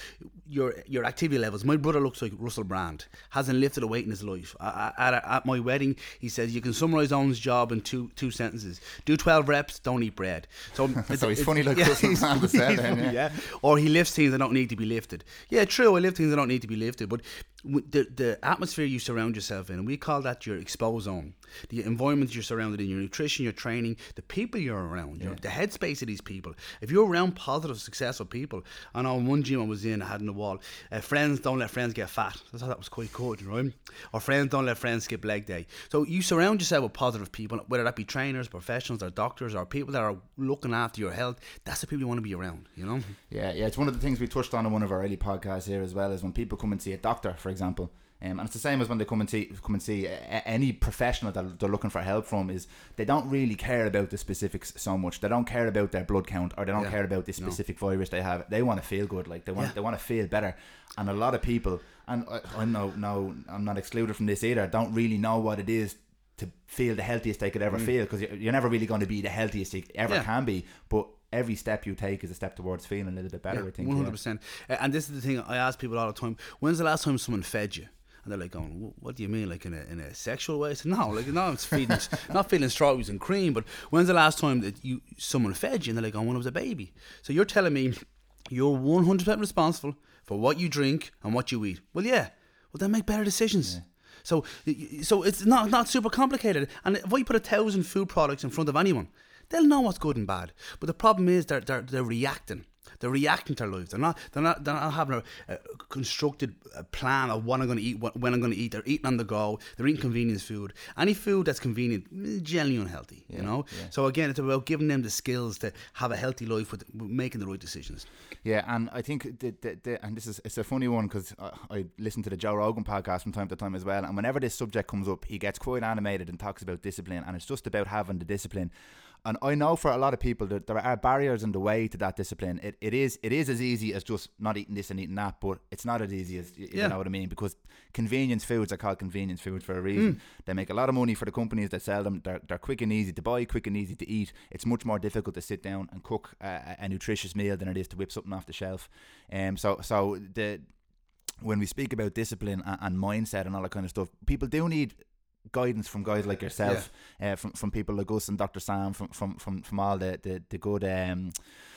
your your activity levels. My brother looks like Russell Brand, hasn't lifted a weight in his life. At, at, at my wedding, he says you can summarise Owen's job in two two sentences: do twelve reps, don't eat bread. So, so he's funny like yeah, Russell Brand has said, then, yeah. yeah. Or he lifts things that don't need to be lifted. Yeah, true. I lift things that don't need to be lifted, but the the atmosphere you surround yourself in, we call that your exposed zone. The environment you're surrounded in, your nutrition, your training, the people you're around, your, the headspace of these people. If you're around positive, successful people, I know one gym I was in, I had on the wall, uh, friends don't let friends get fat. I thought that was quite good, right? Or friends don't let friends skip leg day. So you surround yourself with positive people, whether that be trainers, professionals, or doctors, or people that are looking after your health. That's the people you want to be around, you know? Yeah, yeah. It's one of the things we touched on in one of our early podcasts here as well, is when people come and see a doctor, for example. Um, and it's the same as when they come and see come and see a, any professional that they're looking for help from, is they don't really care about the specifics so much. They don't care about their blood count, or they don't Yeah. care about the specific no. virus they have. They want to feel good, like they want Yeah. they want to feel better. And a lot of people, and I, I know no, I'm not excluded from this either, don't really know what it is to feel the healthiest they could ever mm. feel, because you're, you're never really going to be the healthiest you ever yeah. can be, but every step you take is a step towards feeling a little bit better. Yeah, I think one hundred percent. Uh, and this is the thing I ask people all the time: when's the last time someone fed you? And they're like, going, what do you mean, like in a in a sexual way? I said, no, like no, it's feeding, not feeding strawberries and cream. But when's the last time that you someone fed you? And they're like, oh, when I was a baby. So you're telling me you're one hundred percent responsible for what you drink and what you eat. Well, yeah. Well, then make better decisions. Yeah. So, so it's not not super complicated. And if I put a thousand food products in front of anyone, they'll know what's good and bad. But the problem is they're they're, they're reacting. They're reacting to their lives. They're not. They're not. They're not having a, a constructed a plan of what I'm going to eat, what, when I'm going to eat. They're eating on the go. They're eating convenience food. Any food that's convenient is generally unhealthy. Yeah, you know. Yeah. So again, it's about giving them the skills to have a healthy life with, with making the right decisions. Yeah, and I think the, the, the and this is it's a funny one, because I, I listen to the Joe Rogan podcast from time to time as well. And whenever this subject comes up, he gets quite animated and talks about discipline, and it's just about having the discipline. And I know for a lot of people that there are barriers in the way to that discipline. It it is it is as easy as just not eating this and eating that, but it's not as easy as, you yeah. know what I mean? Because convenience foods are called convenience foods for a reason. Mm. They make a lot of money for the companies that sell them. They're they're quick and easy to buy, quick and easy to eat. It's much more difficult to sit down and cook a, a nutritious meal than it is to whip something off the shelf. Um, so so the when we speak about discipline and, and mindset and all that kind of stuff, people do need guidance from guys like yourself, yeah. uh, from from people like us and Doctor Sam, from from from, from all the the, the good um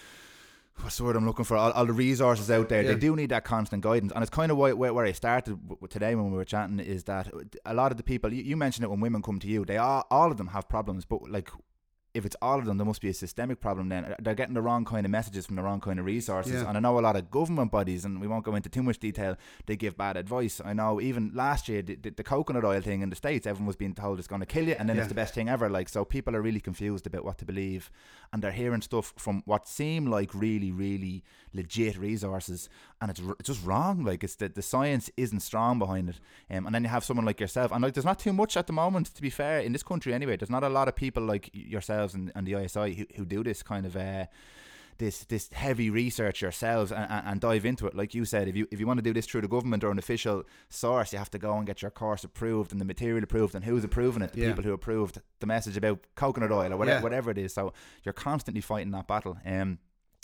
what's the word I'm looking for, all, all the resources out there. Yeah. They do need that constant guidance, and it's kind of why, where, where I started w- today when we were chatting, is that a lot of the people, you, you mentioned it, when women come to you, they are, all of them have problems, but like, if it's all of them, there must be a systemic problem then. They're getting the wrong kind of messages from the wrong kind of resources. Yeah. And I know a lot of government bodies, and we won't go into too much detail, they give bad advice. I know even last year, the, the, the coconut oil thing in the States, everyone was being told it's going to kill you, and then yeah. it's the best thing ever. Like, so people are really confused about what to believe, and they're hearing stuff from what seem like really, really legit resources, and it's, r- it's just wrong. Like, it's the, the science isn't strong behind it. Um, and then you have someone like yourself, and like, there's not too much at the moment, to be fair, in this country anyway. There's not a lot of people like yourselves and, and the I S I who, who do this kind of uh, this this heavy research yourselves and, and, and dive into it. Like you said, if you if you want to do this through the government or an official source, you have to go and get your course approved and the material approved, and who's approving it? The yeah. people who approved the message about coconut oil or whatever, yeah. whatever it is. So you're constantly fighting that battle. Um,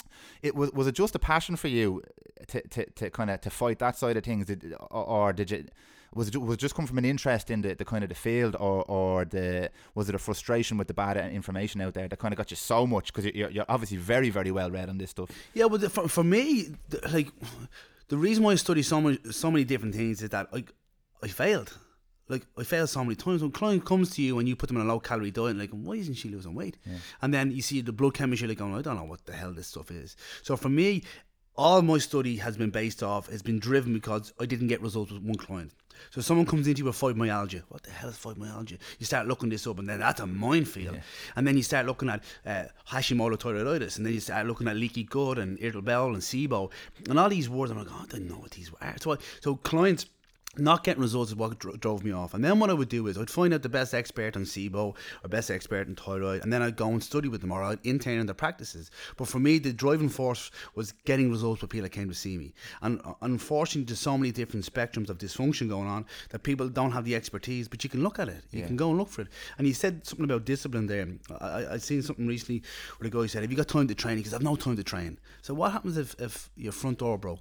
it was was it just a passion for you to to, to kind of to fight that side of things, did, or, or did you? Was it was it just come from an interest in the, the kind of the field, or or the was it a frustration with the bad information out there that kind of got you so much, because you're you're obviously very very well read on this stuff? Yeah, well, for for me, like the reason why I study so many so many different things is that I I failed. Like, I failed so many times. When a client comes to you and you put them on a low calorie diet, and like, why isn't she losing weight? Yeah. And then you see the blood chemistry, like, oh, I don't know what the hell this stuff is. So for me, all my study has been based off, has been driven because I didn't get results with one client. So someone comes into you with fibromyalgia. What the hell is fibromyalgia? You start looking this up, and then that's a minefield. Yeah. And then you start looking at uh, Hashimoto thyroiditis, and then you start looking at leaky gut and irritable bowel and SIBO, and all these words. I'm like, oh, I don't know what these are. So, I, so clients not getting results is what dro- drove me off. And then what I would do is I'd find out the best expert on SIBO or best expert in thyroid, and then I'd go and study with them, or I'd intern in their practices. But for me, the driving force was getting results with people that came to see me. And uh, unfortunately, there's so many different spectrums of dysfunction going on that people don't have the expertise, but you can look at it. You yeah. can go and look for it. And you said something about discipline there. I, I seen something recently where the guy said, have you got time to train? He goes, I've no time to train. So what happens if, if your front door broke?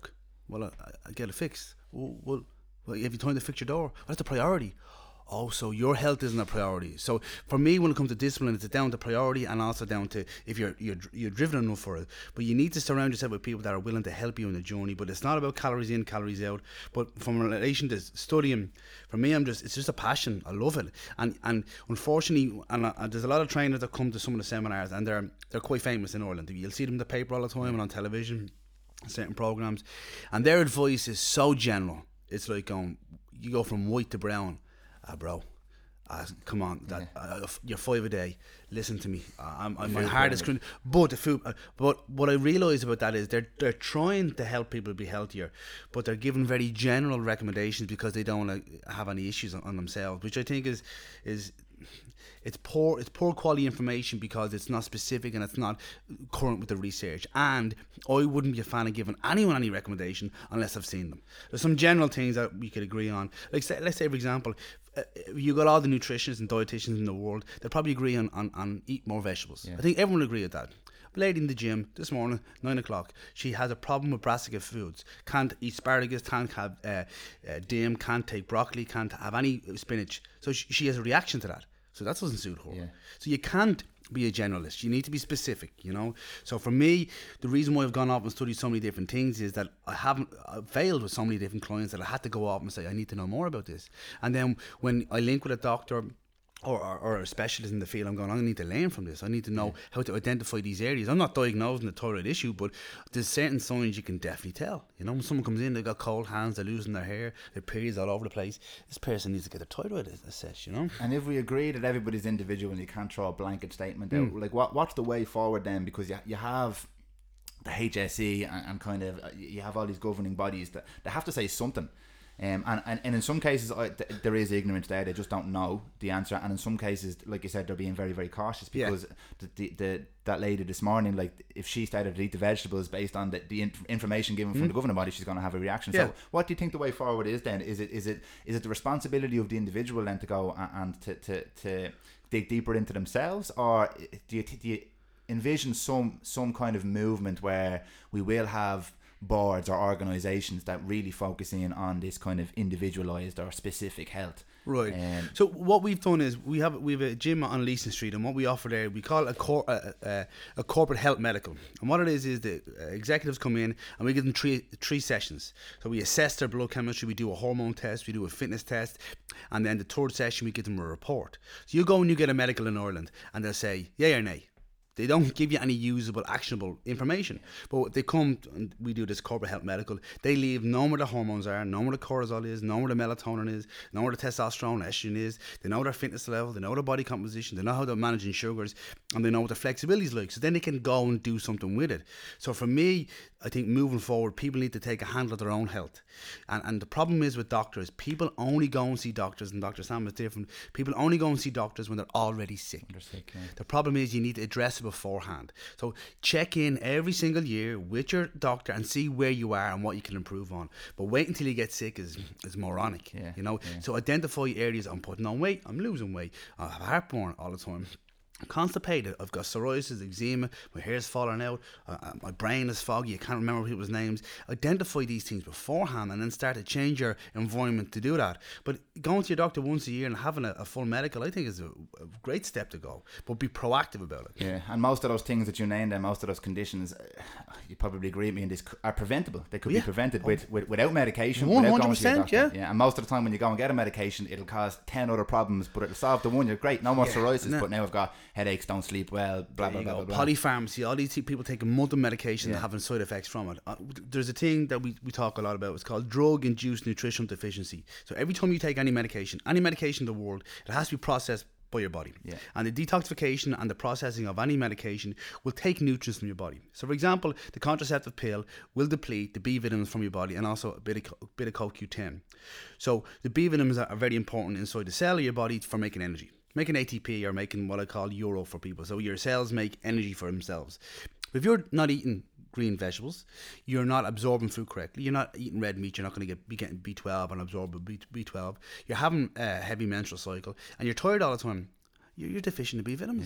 Well, I, I get it fixed. Well, well, well, have you time to fix your door? Well, that's the priority. Oh, so your health isn't a priority. So for me, when it comes to discipline, it's down to priority and also down to if you're you're you're driven enough for it. But you need to surround yourself with people that are willing to help you in the journey. But it's not about calories in, calories out. But from relation to studying, for me, I'm just it's just a passion. I love it. And and unfortunately, and, uh, there's a lot of trainers that come to some of the seminars, and they're they're quite famous in Ireland. You'll see them in the paper all the time and on television, certain programs, and their advice is so general. It's like um, you go from white to brown. Ah, bro, uh, come on, that yeah. uh, you're five a day. Listen to me. Uh, I'm, I'm my hardest. Cr- but the food. Uh, but what I realise about that is they're they're trying to help people be healthier, but they're giving very general recommendations because they don't want to have any issues on, on themselves, which I think is is. It's poor. It's poor quality information because it's not specific and it's not current with the research. And I wouldn't be a fan of giving anyone any recommendation unless I've seen them. There's some general things that we could agree on. Like, say, let's say, for example, uh, you got all the nutritionists and dietitians in the world. They'll probably agree on, on, on eat more vegetables. Yeah. I think everyone will agree with that. A lady in the gym this morning, nine o'clock. She has a problem with brassica foods. Can't eat asparagus. Can't have uh, uh, dim. Can't take broccoli. Can't have any spinach. So she, she has a reaction to that. So that doesn't suit her. Yeah. So you can't be a generalist. You need to be specific, you know. So for me, the reason why I've gone off and studied so many different things is that I haven't I've failed with so many different clients that I had to go off and say, I need to know more about this. And then when I link with a doctor or, or, or a specialist in the field, I'm going, I need to learn from this. I need to know yeah. how to identify these areas. I'm not diagnosing the thyroid issue, but there's certain signs you can definitely tell. You know, when someone comes in, they've got cold hands, they're losing their hair, their periods all over the place. This person needs to get a thyroid assessed, you know. And if we agree that everybody's individual and you can't throw a blanket statement out, mm. like what what's the way forward then? Because you, you have the H S E and, and kind of, you have all these governing bodies that they have to say something. Um, and, and, and in some cases I, th- there is ignorance there, they just don't know the answer, and in some cases, like you said, they're being very very cautious because yeah. the, the, the that lady this morning, like if she started to eat the vegetables based on the, the in- information given from mm. the governing body, she's going to have a reaction. Yeah. So what do you think the way forward is then? Is it is it is it the responsibility of the individual then to go and, and to, to, to dig deeper into themselves, or do you, do you envision some some kind of movement where we will have boards or organisations that really focus in on this kind of individualised or specific health? Right. Um, so what we've done is we have we have a gym on Leeson Street, and what we offer there, we call it a, cor- a, a, a corporate health medical. And what it is is the executives come in and we give them three three sessions. So we assess their blood chemistry, we do a hormone test, we do a fitness test, and then the third session we give them a report. So you go and you get a medical in Ireland, and they'll say yay or nay. They don't give you any usable, actionable information. But they come, and we do this corporate health medical, they leave, know where the hormones are, know where the cortisol is, know where the melatonin is, know where the testosterone, estrogen is, they know their fitness level, they know their body composition, they know how they're managing sugars, and they know what their flexibility is like. So then they can go and do something with it. So for me, I think moving forward, people need to take a handle of their own health. And and the problem is with doctors, people only go and see doctors, and Doctor Sam is different. People only go and see doctors when they're already sick. They're sick, yeah. The problem is you need to address it beforehand. So check in every single year with your doctor and see where you are and what you can improve on. But wait until you get sick is is moronic. Yeah, you know. Yeah. So identify areas. I'm putting on weight. I'm losing weight. I have heartburn all the time. I'm constipated, I've got psoriasis, eczema, my hair's falling out, uh, my brain is foggy, I can't remember people's names. Identify these things beforehand and then start to change your environment to do that. But going to your doctor once a year and having a, a full medical, I think is a, a great step to go, but be proactive about it. Yeah, and most of those things that you named and most of those conditions, uh, you probably agree with me in this, are preventable. They could yeah. be prevented with, with without medication, one hundred percent, without going to your doctor. Yeah. yeah, and most of the time when you go and get a medication, it'll cause ten other problems, but it'll solve the one. You're great, no more yeah, psoriasis, no. but now I've got headaches, don't sleep well, blah blah blah, blah blah. Polypharmacy, all these people taking multiple medication yeah. and having side effects from it. Uh, there's a thing that we, we talk a lot about. It's called drug-induced nutritional deficiency. So every time you take any medication, any medication in the world, it has to be processed by your body. Yeah. And the detoxification and the processing of any medication will take nutrients from your body. So for example, the contraceptive pill will deplete the B vitamins from your body and also a bit of, a bit of C O Q ten. So the B vitamins are very important inside the cell of your body for making energy. Making A T P or making what I call euro for people. So your cells make energy for themselves. If you're not eating green vegetables, you're not absorbing food correctly, you're not eating red meat, you're not going to get be getting B twelve and absorb B twelve, you're having a heavy menstrual cycle, and you're tired all the time, you're, you're deficient in B vitamins. Yeah.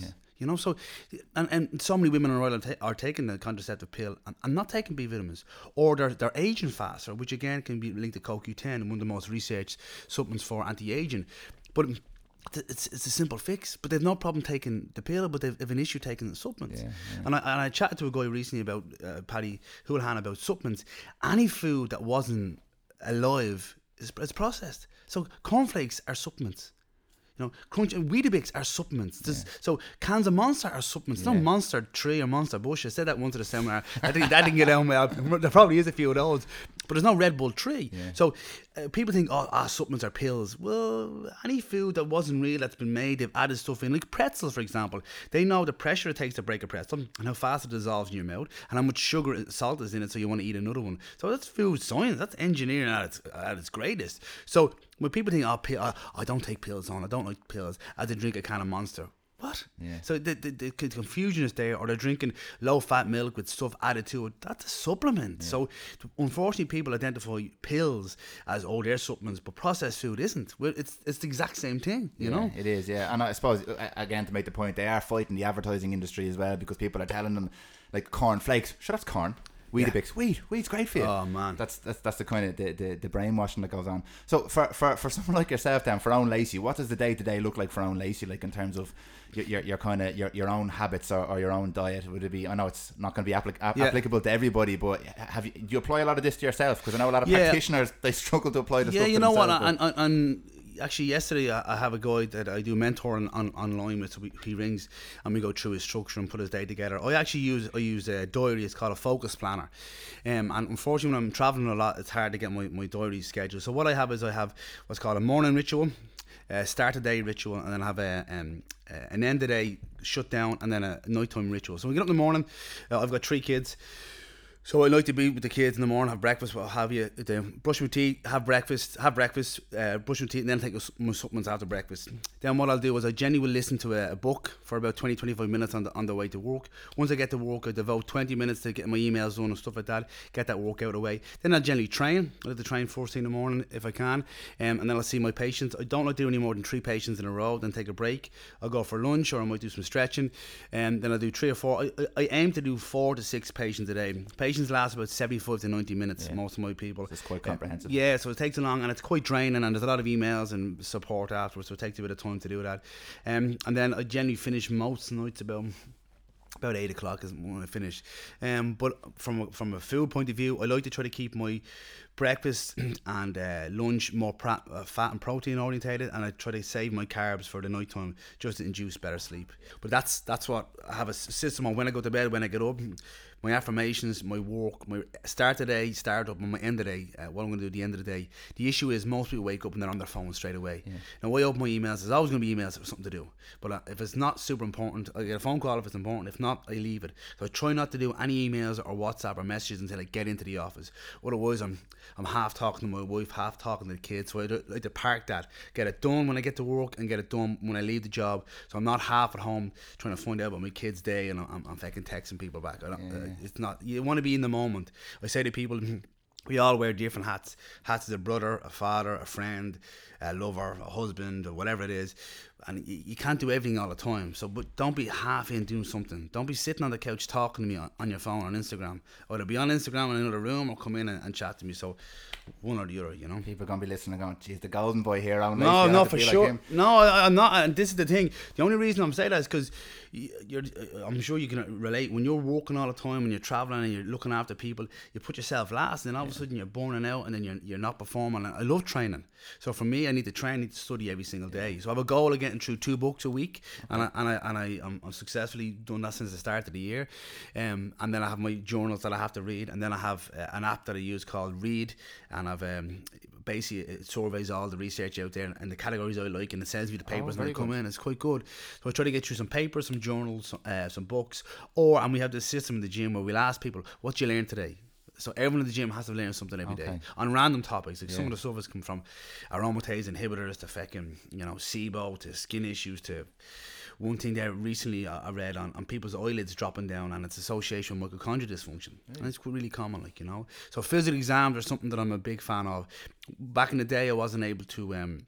You know, so and, and so many women in Ireland ta- are taking the contraceptive pill and, and not taking B vitamins, or they're they're aging faster, which again can be linked to C O Q ten, one of the most researched supplements for anti-aging. But it's it's a simple fix. But they've no problem taking the pill, but they've, they've an issue taking the supplements. Yeah, yeah. And I and I chatted to a guy recently about uh, Paddy Houlihan about supplements. Any food that wasn't alive is, is processed. So cornflakes are supplements. You know, Crunch and Weetabix are supplements. Yeah. So cans of Monster are supplements. Yeah. No Monster Tree or Monster Bush. I said that once at a seminar. I think that didn't get on my. There probably is a few of those, but there's no Red Bull Tree. Yeah. So uh, people think, oh, ah, supplements are pills. Well, any food that wasn't real that's been made, they've added stuff in, like pretzels, for example. They know the pressure it takes to break a pretzel and how fast it dissolves in your mouth and how much sugar and salt is in it, so you want to eat another one. So that's food science. That's engineering at its at its greatest. So when people think, oh, pill, oh, I don't take pills on, I don't like pills, I did drink a can of Monster. What? Yeah. So the, the, the confusion is there, or they're drinking low-fat milk with stuff added to it. That's a supplement. Yeah. So unfortunately, people identify pills as, oh, they're supplements, but processed food isn't. Well, it's it's the exact same thing, you yeah, know? It is, yeah. And I suppose, again, to make the point, they are fighting the advertising industry as well, because people are telling them, like, corn flakes. Sure, that's corn. Weetabix, yeah. wheat, wheat's great for you. Oh man, that's that's that's the kind of the, the, the brainwashing that goes on. So for, for for someone like yourself, then, for Owen Lacey, what does the day to day look like for Owen Lacey, like in terms of your your, your kind of your, your own habits or, or your own diet? Would it be? I know it's not going to be applic- a- yeah. applicable to everybody, but have you do you apply a lot of this to yourself? Because I know a lot of yeah. practitioners, they struggle to apply the yeah, stuff. Yeah, you know what? And, and, and actually, yesterday I have a guy that I do mentoring on, online with. So we, he rings and we go through his structure and put his day together. I actually use I use a diary. It's called a focus planner. Um, and unfortunately, when I'm traveling a lot, it's hard to get my, my diary schedule. So what I have is I have what's called a morning ritual, a start of day ritual, and then I have a um, an end of day shut down, and then a nighttime ritual. So we get up in the morning. Uh, I've got three kids. So I like to be with the kids in the morning, have breakfast, what have you, brush my teeth, have breakfast, have breakfast, uh, brush my teeth, and then take my supplements after breakfast. Then what I'll do is I genuinely listen to a, a book for about twenty to twenty-five minutes on the on the way to work. Once I get to work, I devote twenty minutes to get my emails done and stuff like that, get that work out of the way. Then I'll generally train. I like to train first thing in the morning if I can, um, and then I'll see my patients. I don't like doing any more than three patients in a row, then take a break. I'll go for lunch, or I might do some stretching, and then I'll do three or four. I, I, I aim to do four to six patients a day. Patients last about seventy-five to ninety minutes, yeah. most of my people. So it's quite comprehensive. Uh, yeah, so it takes a long, and it's quite draining, and there's a lot of emails and support afterwards, so it takes a bit of time to do that. Um, and then I generally finish most nights about about eight o'clock is when I finish. Um, but from a, from a food point of view, I like to try to keep my breakfast and uh, lunch more pra- uh, fat and protein orientated, and I try to save my carbs for the night time just to induce better sleep. But that's that's what I have a system on when I go to bed, when I get up. My affirmations, my work, my start of the day, start up, and my end of the day, uh, what I'm going to do at the end of the day. The issue is most people wake up and they're on their phone straight away. Yeah. Now, I open my emails, there's always going to be emails for something to do. But uh, if it's not super important, I get a phone call if it's important. If not, I leave it. So I try not to do any emails or WhatsApp or messages until I get into the office. Otherwise, I'm I'm half talking to my wife, half talking to the kids. So I like to park that, get it done when I get to work, and get it done when I leave the job. So I'm not half at home trying to find out about my kid's day, and I'm, I'm fucking texting people back. I don't, yeah. uh, It's not. You want to be in the moment. I say to people, we all wear different hats. Hats as a brother, a father, a friend, a lover, a husband, or whatever it is. And you, you can't do everything all the time. So, but don't be half in doing something. Don't be sitting on the couch talking to me on, on your phone on Instagram. Either be on Instagram in another room or come in and, and chat to me. So, one or the other, you know. People are going to be listening and going, geez, the golden boy here. I'm no, no, for sure. Like no, I, I'm not. And this is the thing. The only reason I'm saying that is because you're, I'm sure you can relate. When you're working all the time and you're traveling and you're looking after people, you put yourself last, and then all of a sudden you're burning out, and then you're, you're not performing. And I love training. So for me, I need to train, I need to study every single day. So I have a goal of getting through two books a week, okay. and I and I and I I'm, I'm successfully done that since the start of the year. Um, and then I have my journals that I have to read, and then I have uh, an app that I use called Read, and I've um, basically it surveys all the research out there and the categories I like, and it sends me the papers oh, when they come good. in. It's quite good. So I try to get through some papers, some journals, uh, some books, or and we have this system in the gym where we'll ask people, what you learn today? So everyone in the gym has to learn something every okay. day on random topics. Like yeah. some of the stuff has come from aromatase inhibitors to fucking, you know, SIBO to skin issues to one thing there recently I read on, on people's eyelids dropping down, and its association with mitochondrial dysfunction. Yeah. And it's really common, like, you know. So physical exams are something that I'm a big fan of. Back in the day, I wasn't able to um,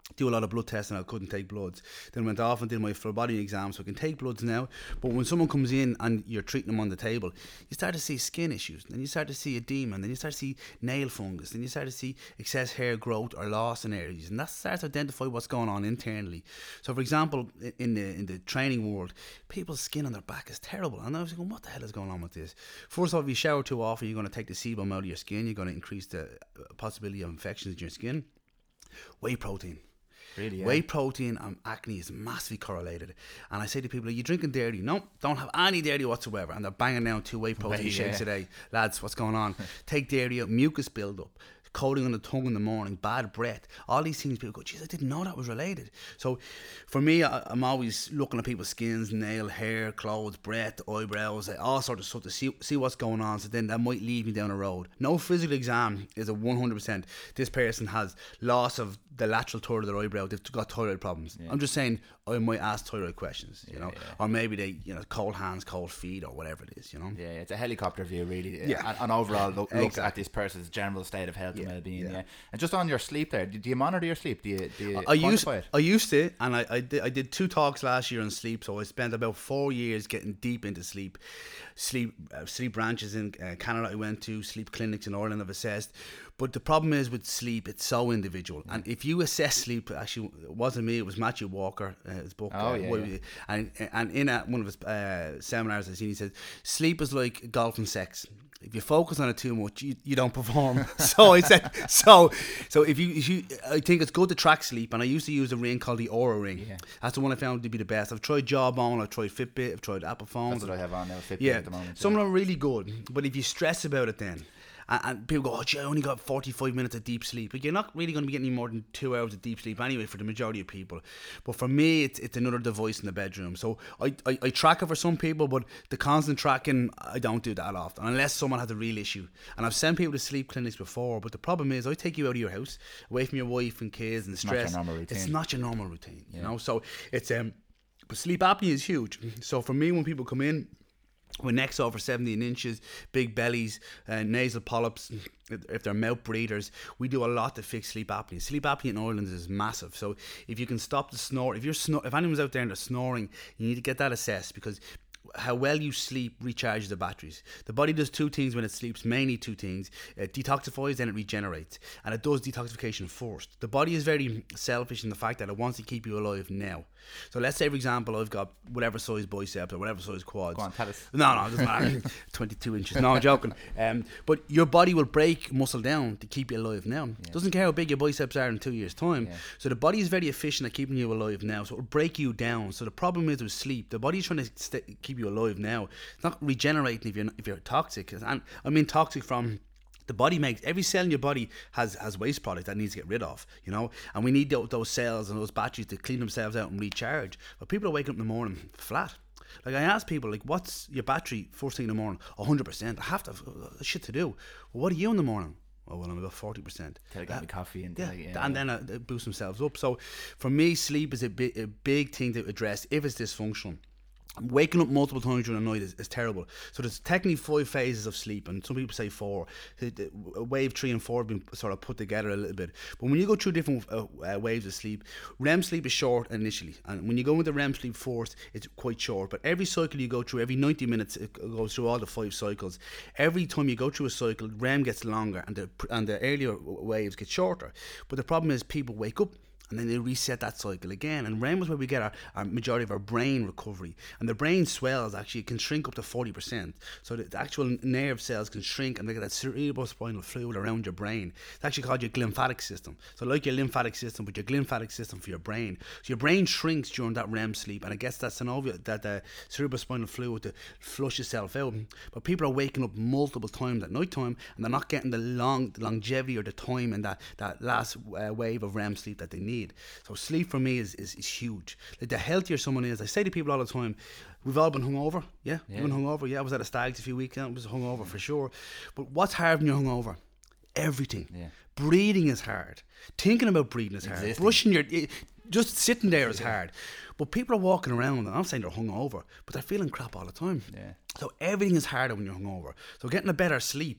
do a lot of blood tests and I couldn't take bloods. Then went off and did my full body exam, so I can take bloods now. But when someone comes in and you're treating them on the table, you start to see skin issues, then you start to see edema, then you start to see nail fungus, then you start to see excess hair growth or loss in areas, and that starts to identify what's going on internally. So for example, in the in the training world, people's skin on their back is terrible, and I was going, what the hell is going on with this? First of all, if you shower too often, you're going to take the sebum out of your skin, you're going to increase the possibility of infections in your skin. Whey protein. Really, yeah. Whey protein and acne is massively correlated. And I say to people, are you drinking dairy? No, don't have any dairy whatsoever. And they're banging down two whey protein Whey, shakes yeah. a day. Lads, what's going on? Take dairy out, mucus build-up, coating on the tongue in the morning, bad breath. All these things, people go, geez, I didn't know that was related. So for me, I, I'm always looking at people's skins, nail, hair, clothes, breath, eyebrows, all sorts of stuff to see see what's going on. So then that might lead me down a road. No physical exam is a one hundred percent. This person has loss of the lateral third of their eyebrow. They've got thyroid problems. Yeah. I'm just saying I might ask thyroid questions, you yeah, know, yeah. or maybe they, you know, cold hands, cold feet, or whatever it is, you know. Yeah, it's a helicopter view, really. Yeah, and, and overall look, exactly. looks at this person's general state of health yeah, and well-being. Yeah. Yeah. And just on your sleep, there, do you monitor your sleep? Do you, do you I used it? I used to, and I, I did I did two talks last year on sleep. So I spent about four years getting deep into sleep, sleep uh, sleep branches in uh, Canada. I went to sleep clinics in Ireland. I've assessed. But the problem is with sleep, it's so individual. And if you assess sleep, actually, it wasn't me, it was Matthew Walker, uh, his book. Oh, uh, yeah, Why- yeah. And, and in a, one of his uh, seminars I seen, he said, sleep is like golf and sex. If you focus on it too much, you, you don't perform. So I said, so so if you, if you, I think it's good to track sleep. And I used to use a ring called the Oura ring. Yeah. That's the one I found to be the best. I've tried Jawbone, I've tried Fitbit, I've tried Apple phones. That's what I have on now, Fitbit Yeah, at the moment. some of them are really good. But if you stress about it then, and, and people go, oh, gee, I only got forty-five minutes of deep sleep. But you're not really going to be getting any more than two hours of deep sleep anyway for the majority of people. But for me, it's, it's another device in the bedroom. So I, I, I track it for some people, but the constant tracking, I don't do that often, unless someone has a real issue. And I've sent people to sleep clinics before, but the problem is I take you out of your house, away from your wife and kids and stress. Not your normal routine. It's not your normal routine, Yeah. you know? So it's, um, but sleep apnea is huge. So for me, when people come in, with necks over seventeen inches, big bellies, uh, nasal polyps, if they're mouth breathers, we do a lot to fix sleep apnea. Sleep apnea in Ireland is massive. So if you can stop the snore, if you're snor- if anyone's out there and they're snoring, you need to get that assessed, because how well you sleep recharges the batteries. The body does two things when it sleeps, mainly two things. It detoxifies, then it regenerates. And it does detoxification first. The body is very selfish in the fact that it wants to keep you alive now. So let's say, for example, I've got whatever size biceps or whatever size quads. Go on, tell us. No, no, it doesn't matter. twenty-two inches. No, I'm joking. Um, but your body will break muscle down to keep you alive now. Yeah. Doesn't care how big your biceps are in two years' time. Yeah. So the body is very efficient at keeping you alive now. So it will break you down. So the problem is with sleep, the body's trying to st- keep you alive now. It's not regenerating if you're if you're toxic. And I mean toxic from the body makes, every cell in your body has has waste product that needs to get rid of, you know, and we need those, those cells and those batteries to clean themselves out and recharge. But people are waking up in the morning flat. Like I ask people, like, what's your battery first thing in the morning? one hundred percent. I have to have uh, shit to do. Well, what are you in the morning? Oh, well, I'm about forty percent. Till I get Uh, me coffee and yeah, like, yeah, and then uh, they boost themselves up. So for me, sleep is a, bi- a big thing to address if it's dysfunctional. Waking up multiple times during the night is, is terrible. So there's technically five phases of sleep, and some people say four. The, the, wave three and four have been sort of put together a little bit. But when you go through different uh, uh, waves of sleep, R E M sleep is short initially, and when you go into R E M sleep first, it's quite short. But every cycle you go through, every ninety minutes, it goes through all the five cycles. Every time you go through a cycle, R E M gets longer, and the and the earlier waves get shorter. But the problem is people wake up and then they reset that cycle again. And R E M is where we get our, our majority of our brain recovery. And the brain swells, actually, it can shrink up to forty percent. So the, the actual nerve cells can shrink, and they get that cerebrospinal fluid around your brain. It's actually called your glymphatic system. So like your lymphatic system, but your glymphatic system for your brain. So your brain shrinks during that R E M sleep, and it gets that synovial, that uh, cerebrospinal fluid to flush itself out. But people are waking up multiple times at night time, and they're not getting the long the longevity or the time in that, that last uh, wave of R E M sleep that they need. So sleep for me is, is, is huge. Like the healthier someone is, I say to people all the time, we've all been hungover. Yeah, Yeah. you've been hungover. Yeah, I was at a Stags a few weeks ago. I was hungover for sure. But what's hard when you're hungover? Everything. Yeah. Breathing is hard. Thinking about breathing is hard. Existing. Brushing your... Just sitting there is hard. But people are walking around, and I'm saying they're hungover, but they're feeling crap all the time. Yeah. So everything is harder when you're hungover. So getting a better sleep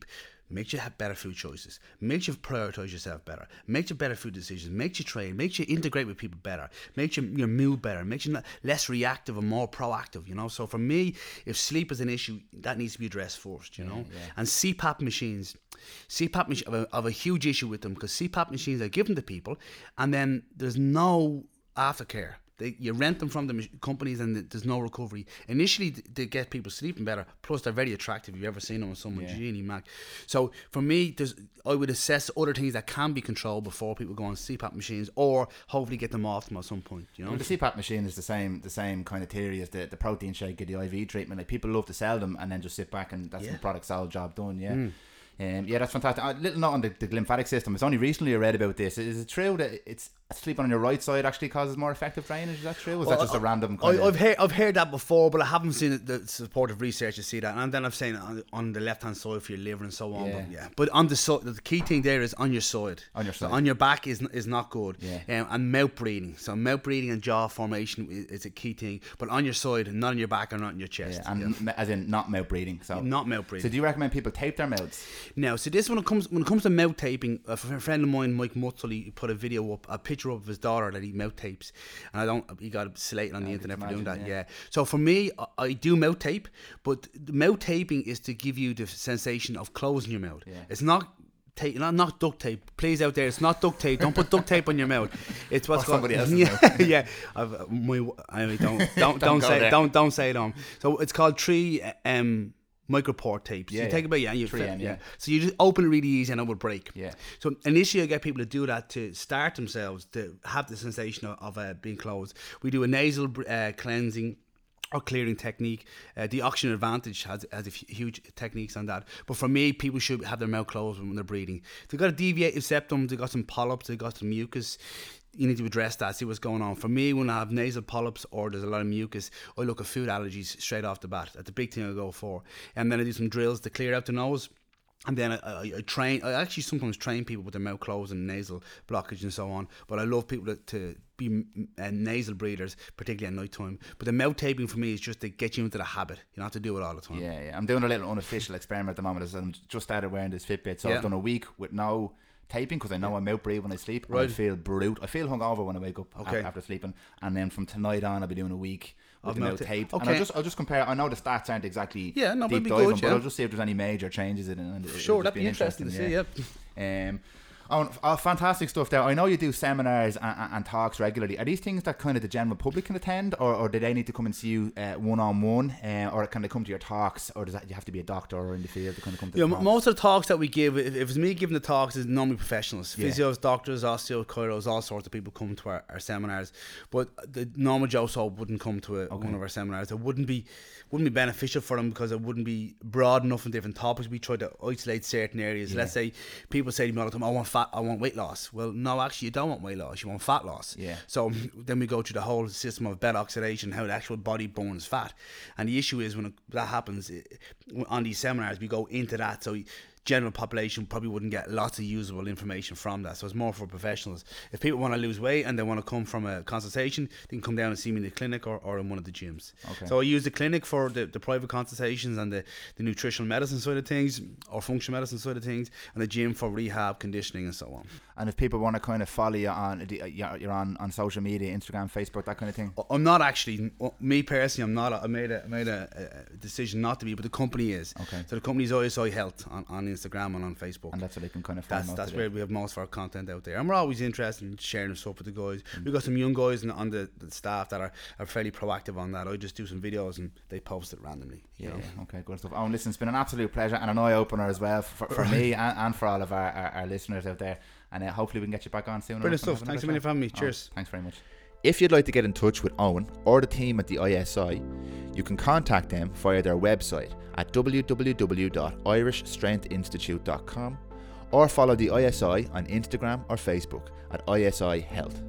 makes you have better food choices, makes you prioritize yourself better, makes you better food decisions, makes you train, makes you integrate with people better, makes you, your mood better, makes you not, less reactive and more proactive, you know. So for me, if sleep is an issue, that needs to be addressed first, you know. Yeah, yeah. And C PAP machines, C PAP machines, I have, I have a huge issue with them, because C PAP machines are given to people and then there's no aftercare. They, you rent them from the mach- companies and there's no recovery. Initially, they get people sleeping better. Plus, they're very attractive. You've ever seen them with someone, yeah. Genie Mac. So for me, there's I would assess other things that can be controlled before people go on C PAP machines, or hopefully get them off them at some point. You know, well, the C PAP machine is the same the same kind of theory as the, the protein shake or the I V treatment. Like, people love to sell them and then just sit back and that's yeah. the product sell job done. Yeah. Mm. Um, yeah, that's fantastic. A little note on the, the glymphatic system. It's only recently I read about this. Is it true that it's sleeping on your right side actually causes more effective drainage? Is that true? Or is well, that just a random I, kind I've of... heard I've heard that before, but I haven't seen it, the supportive research to see that. And then I've seen it on, on the left hand side for your liver and so on. Yeah. But yeah, but on the side, the key thing there is on your side. On your side. So on your back is is not good. Yeah. Um, and mouth breathing. So mouth breathing and jaw formation is, is a key thing. But on your side, not on your back or not on your chest. Yeah, and yeah. as in not mouth breathing. So not mouth breathing. So do you recommend people tape their mouths? Now, so this when it comes when it comes to mouth taping, a friend of mine, Mike Mutzel, he put a video up, a picture up of his daughter that he mouth tapes, and I don't, he got slated on the I internet for imagine, doing that. yeah. Yeah. So for me, I, I do mouth tape, but the mouth taping is to give you the sensation of closing your mouth. Yeah. It's not. Tape, not, not duct tape. Please, out there, it's not duct tape. Don't put duct tape on your mouth. It's what's Or somebody called, else's yeah, mouth. yeah. I've, my, I mean, don't don't don't, Don't go say there. don't don't say it on. So it's called three um micropore tapes. Yeah, you yeah. take it about yeah, you three flip, M, yeah. yeah. So you just open it really easy and it will break. Yeah. So initially, I get people to do that to start themselves to have the sensation of, of uh, being closed. We do a nasal uh, cleansing or clearing technique. Uh, the Oxygen Advantage has has a f- huge techniques on that. But for me, people should have their mouth closed when they're breathing. They've got a deviated septum, they've got some polyps, they've got some mucus. You need to address that, see what's going on. For me, when I have nasal polyps or there's a lot of mucus, I look at food allergies straight off the bat. That's the big thing I go for. And then I do some drills to clear out the nose. And then I, I, I train, I actually sometimes train people with their mouth closed and nasal blockage and so on. But I love people to, to be uh, nasal breathers, particularly at night time. But the mouth taping for me is just to get you into the habit. You don't have to do it all the time. Yeah, yeah. I'm doing a little unofficial experiment at the moment. As I'm just started wearing this Fitbit. So Yeah. I've done a week with no taping because I know I mouth breathe when I sleep. And Right. I feel brute. I feel hungover when I wake up Okay. after, after sleeping. And then from tonight on, I'll be doing a week with Of the mouth mouth ta- taped. okay. And I'll just, I'll just compare. I know the stats aren't exactly Yeah, no, but it'd deep be diving, good, but yeah. I'll just see if there's any major changes in it. And it'll Sure, just that'd be interesting to see, yeah. Um, Oh, oh, fantastic stuff there. I know you do seminars and, and, and talks regularly. Are these things that kind of the general public can attend, or, or do they need to come and see you uh, one-on-one, uh, or can they come to your talks, or does that you have to be a doctor or in the field to kind of come to Yeah, the m- talks? most of the talks that we give, if, if it's me giving the talks, is normally professionals, Yeah. physios, doctors, osteo, chiros, all sorts of people come to our, our seminars. But the normal Joe Soap wouldn't come to a, Okay. one of our seminars. It wouldn't be wouldn't be beneficial for them because it wouldn't be broad enough in different topics. We try to isolate certain areas. Yeah. Let's say people say to me all the time, "I want fat, I want weight loss." Well, no, actually, you don't want weight loss. You want fat loss. Yeah. So then we go through the whole system of bed oxidation, how the actual body burns fat. And the issue is when it, that happens it, on these seminars, we go into that. So general population probably wouldn't get lots of usable information from that. So it's more for professionals. If people want to lose weight and they want to come from a consultation, they can come down and see me in the clinic or, or in one of the gyms. Okay. So I use the clinic for the, the private consultations and the, the nutritional medicine side of things or functional medicine side of things, and the gym for rehab, conditioning and so on. And if people want to kind of follow you on, you're on, on social media, Instagram, Facebook, that kind of thing? I'm not actually, me personally, I'm not. I made a made a, a decision not to be, but the company is. Okay. So the company's I S I Health on, on Instagram and on Facebook. And that's where they can kind of find That's most that's of where it. we have most of our content out there, and we're always interested in sharing stuff with the guys. We've got some young guys on the, the staff that are, are fairly proactive on that. I just do some videos and they post it randomly. You Yeah, know? yeah, okay, good stuff. Oh, and listen, it's been an absolute pleasure and an eye opener as well for, for me and, and for all of our, our, our listeners out there. And uh, hopefully we can get you back on soon. Brilliant stuff. Thanks a million for having me. Oh, Cheers. thanks very much. If you'd like to get in touch with Owen or the team at the I S I, you can contact them via their website at w w w dot irish strength institute dot com or follow the I S I on Instagram or Facebook at I S I Health.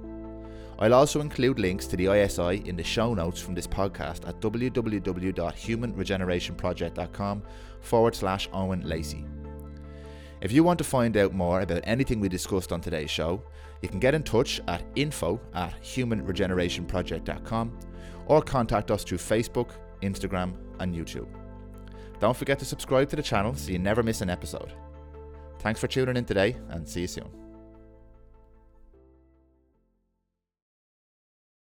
I'll also include links to the I S I in the show notes from this podcast at w w w dot human regeneration project dot com forward slash Owen Lacey. If you want to find out more about anything we discussed on today's show, you can get in touch at info at human regeneration project dot com or contact us through Facebook, Instagram and YouTube. don't forget to subscribe to the channel so you never miss an episode. Thanks for tuning in today, and see you soon.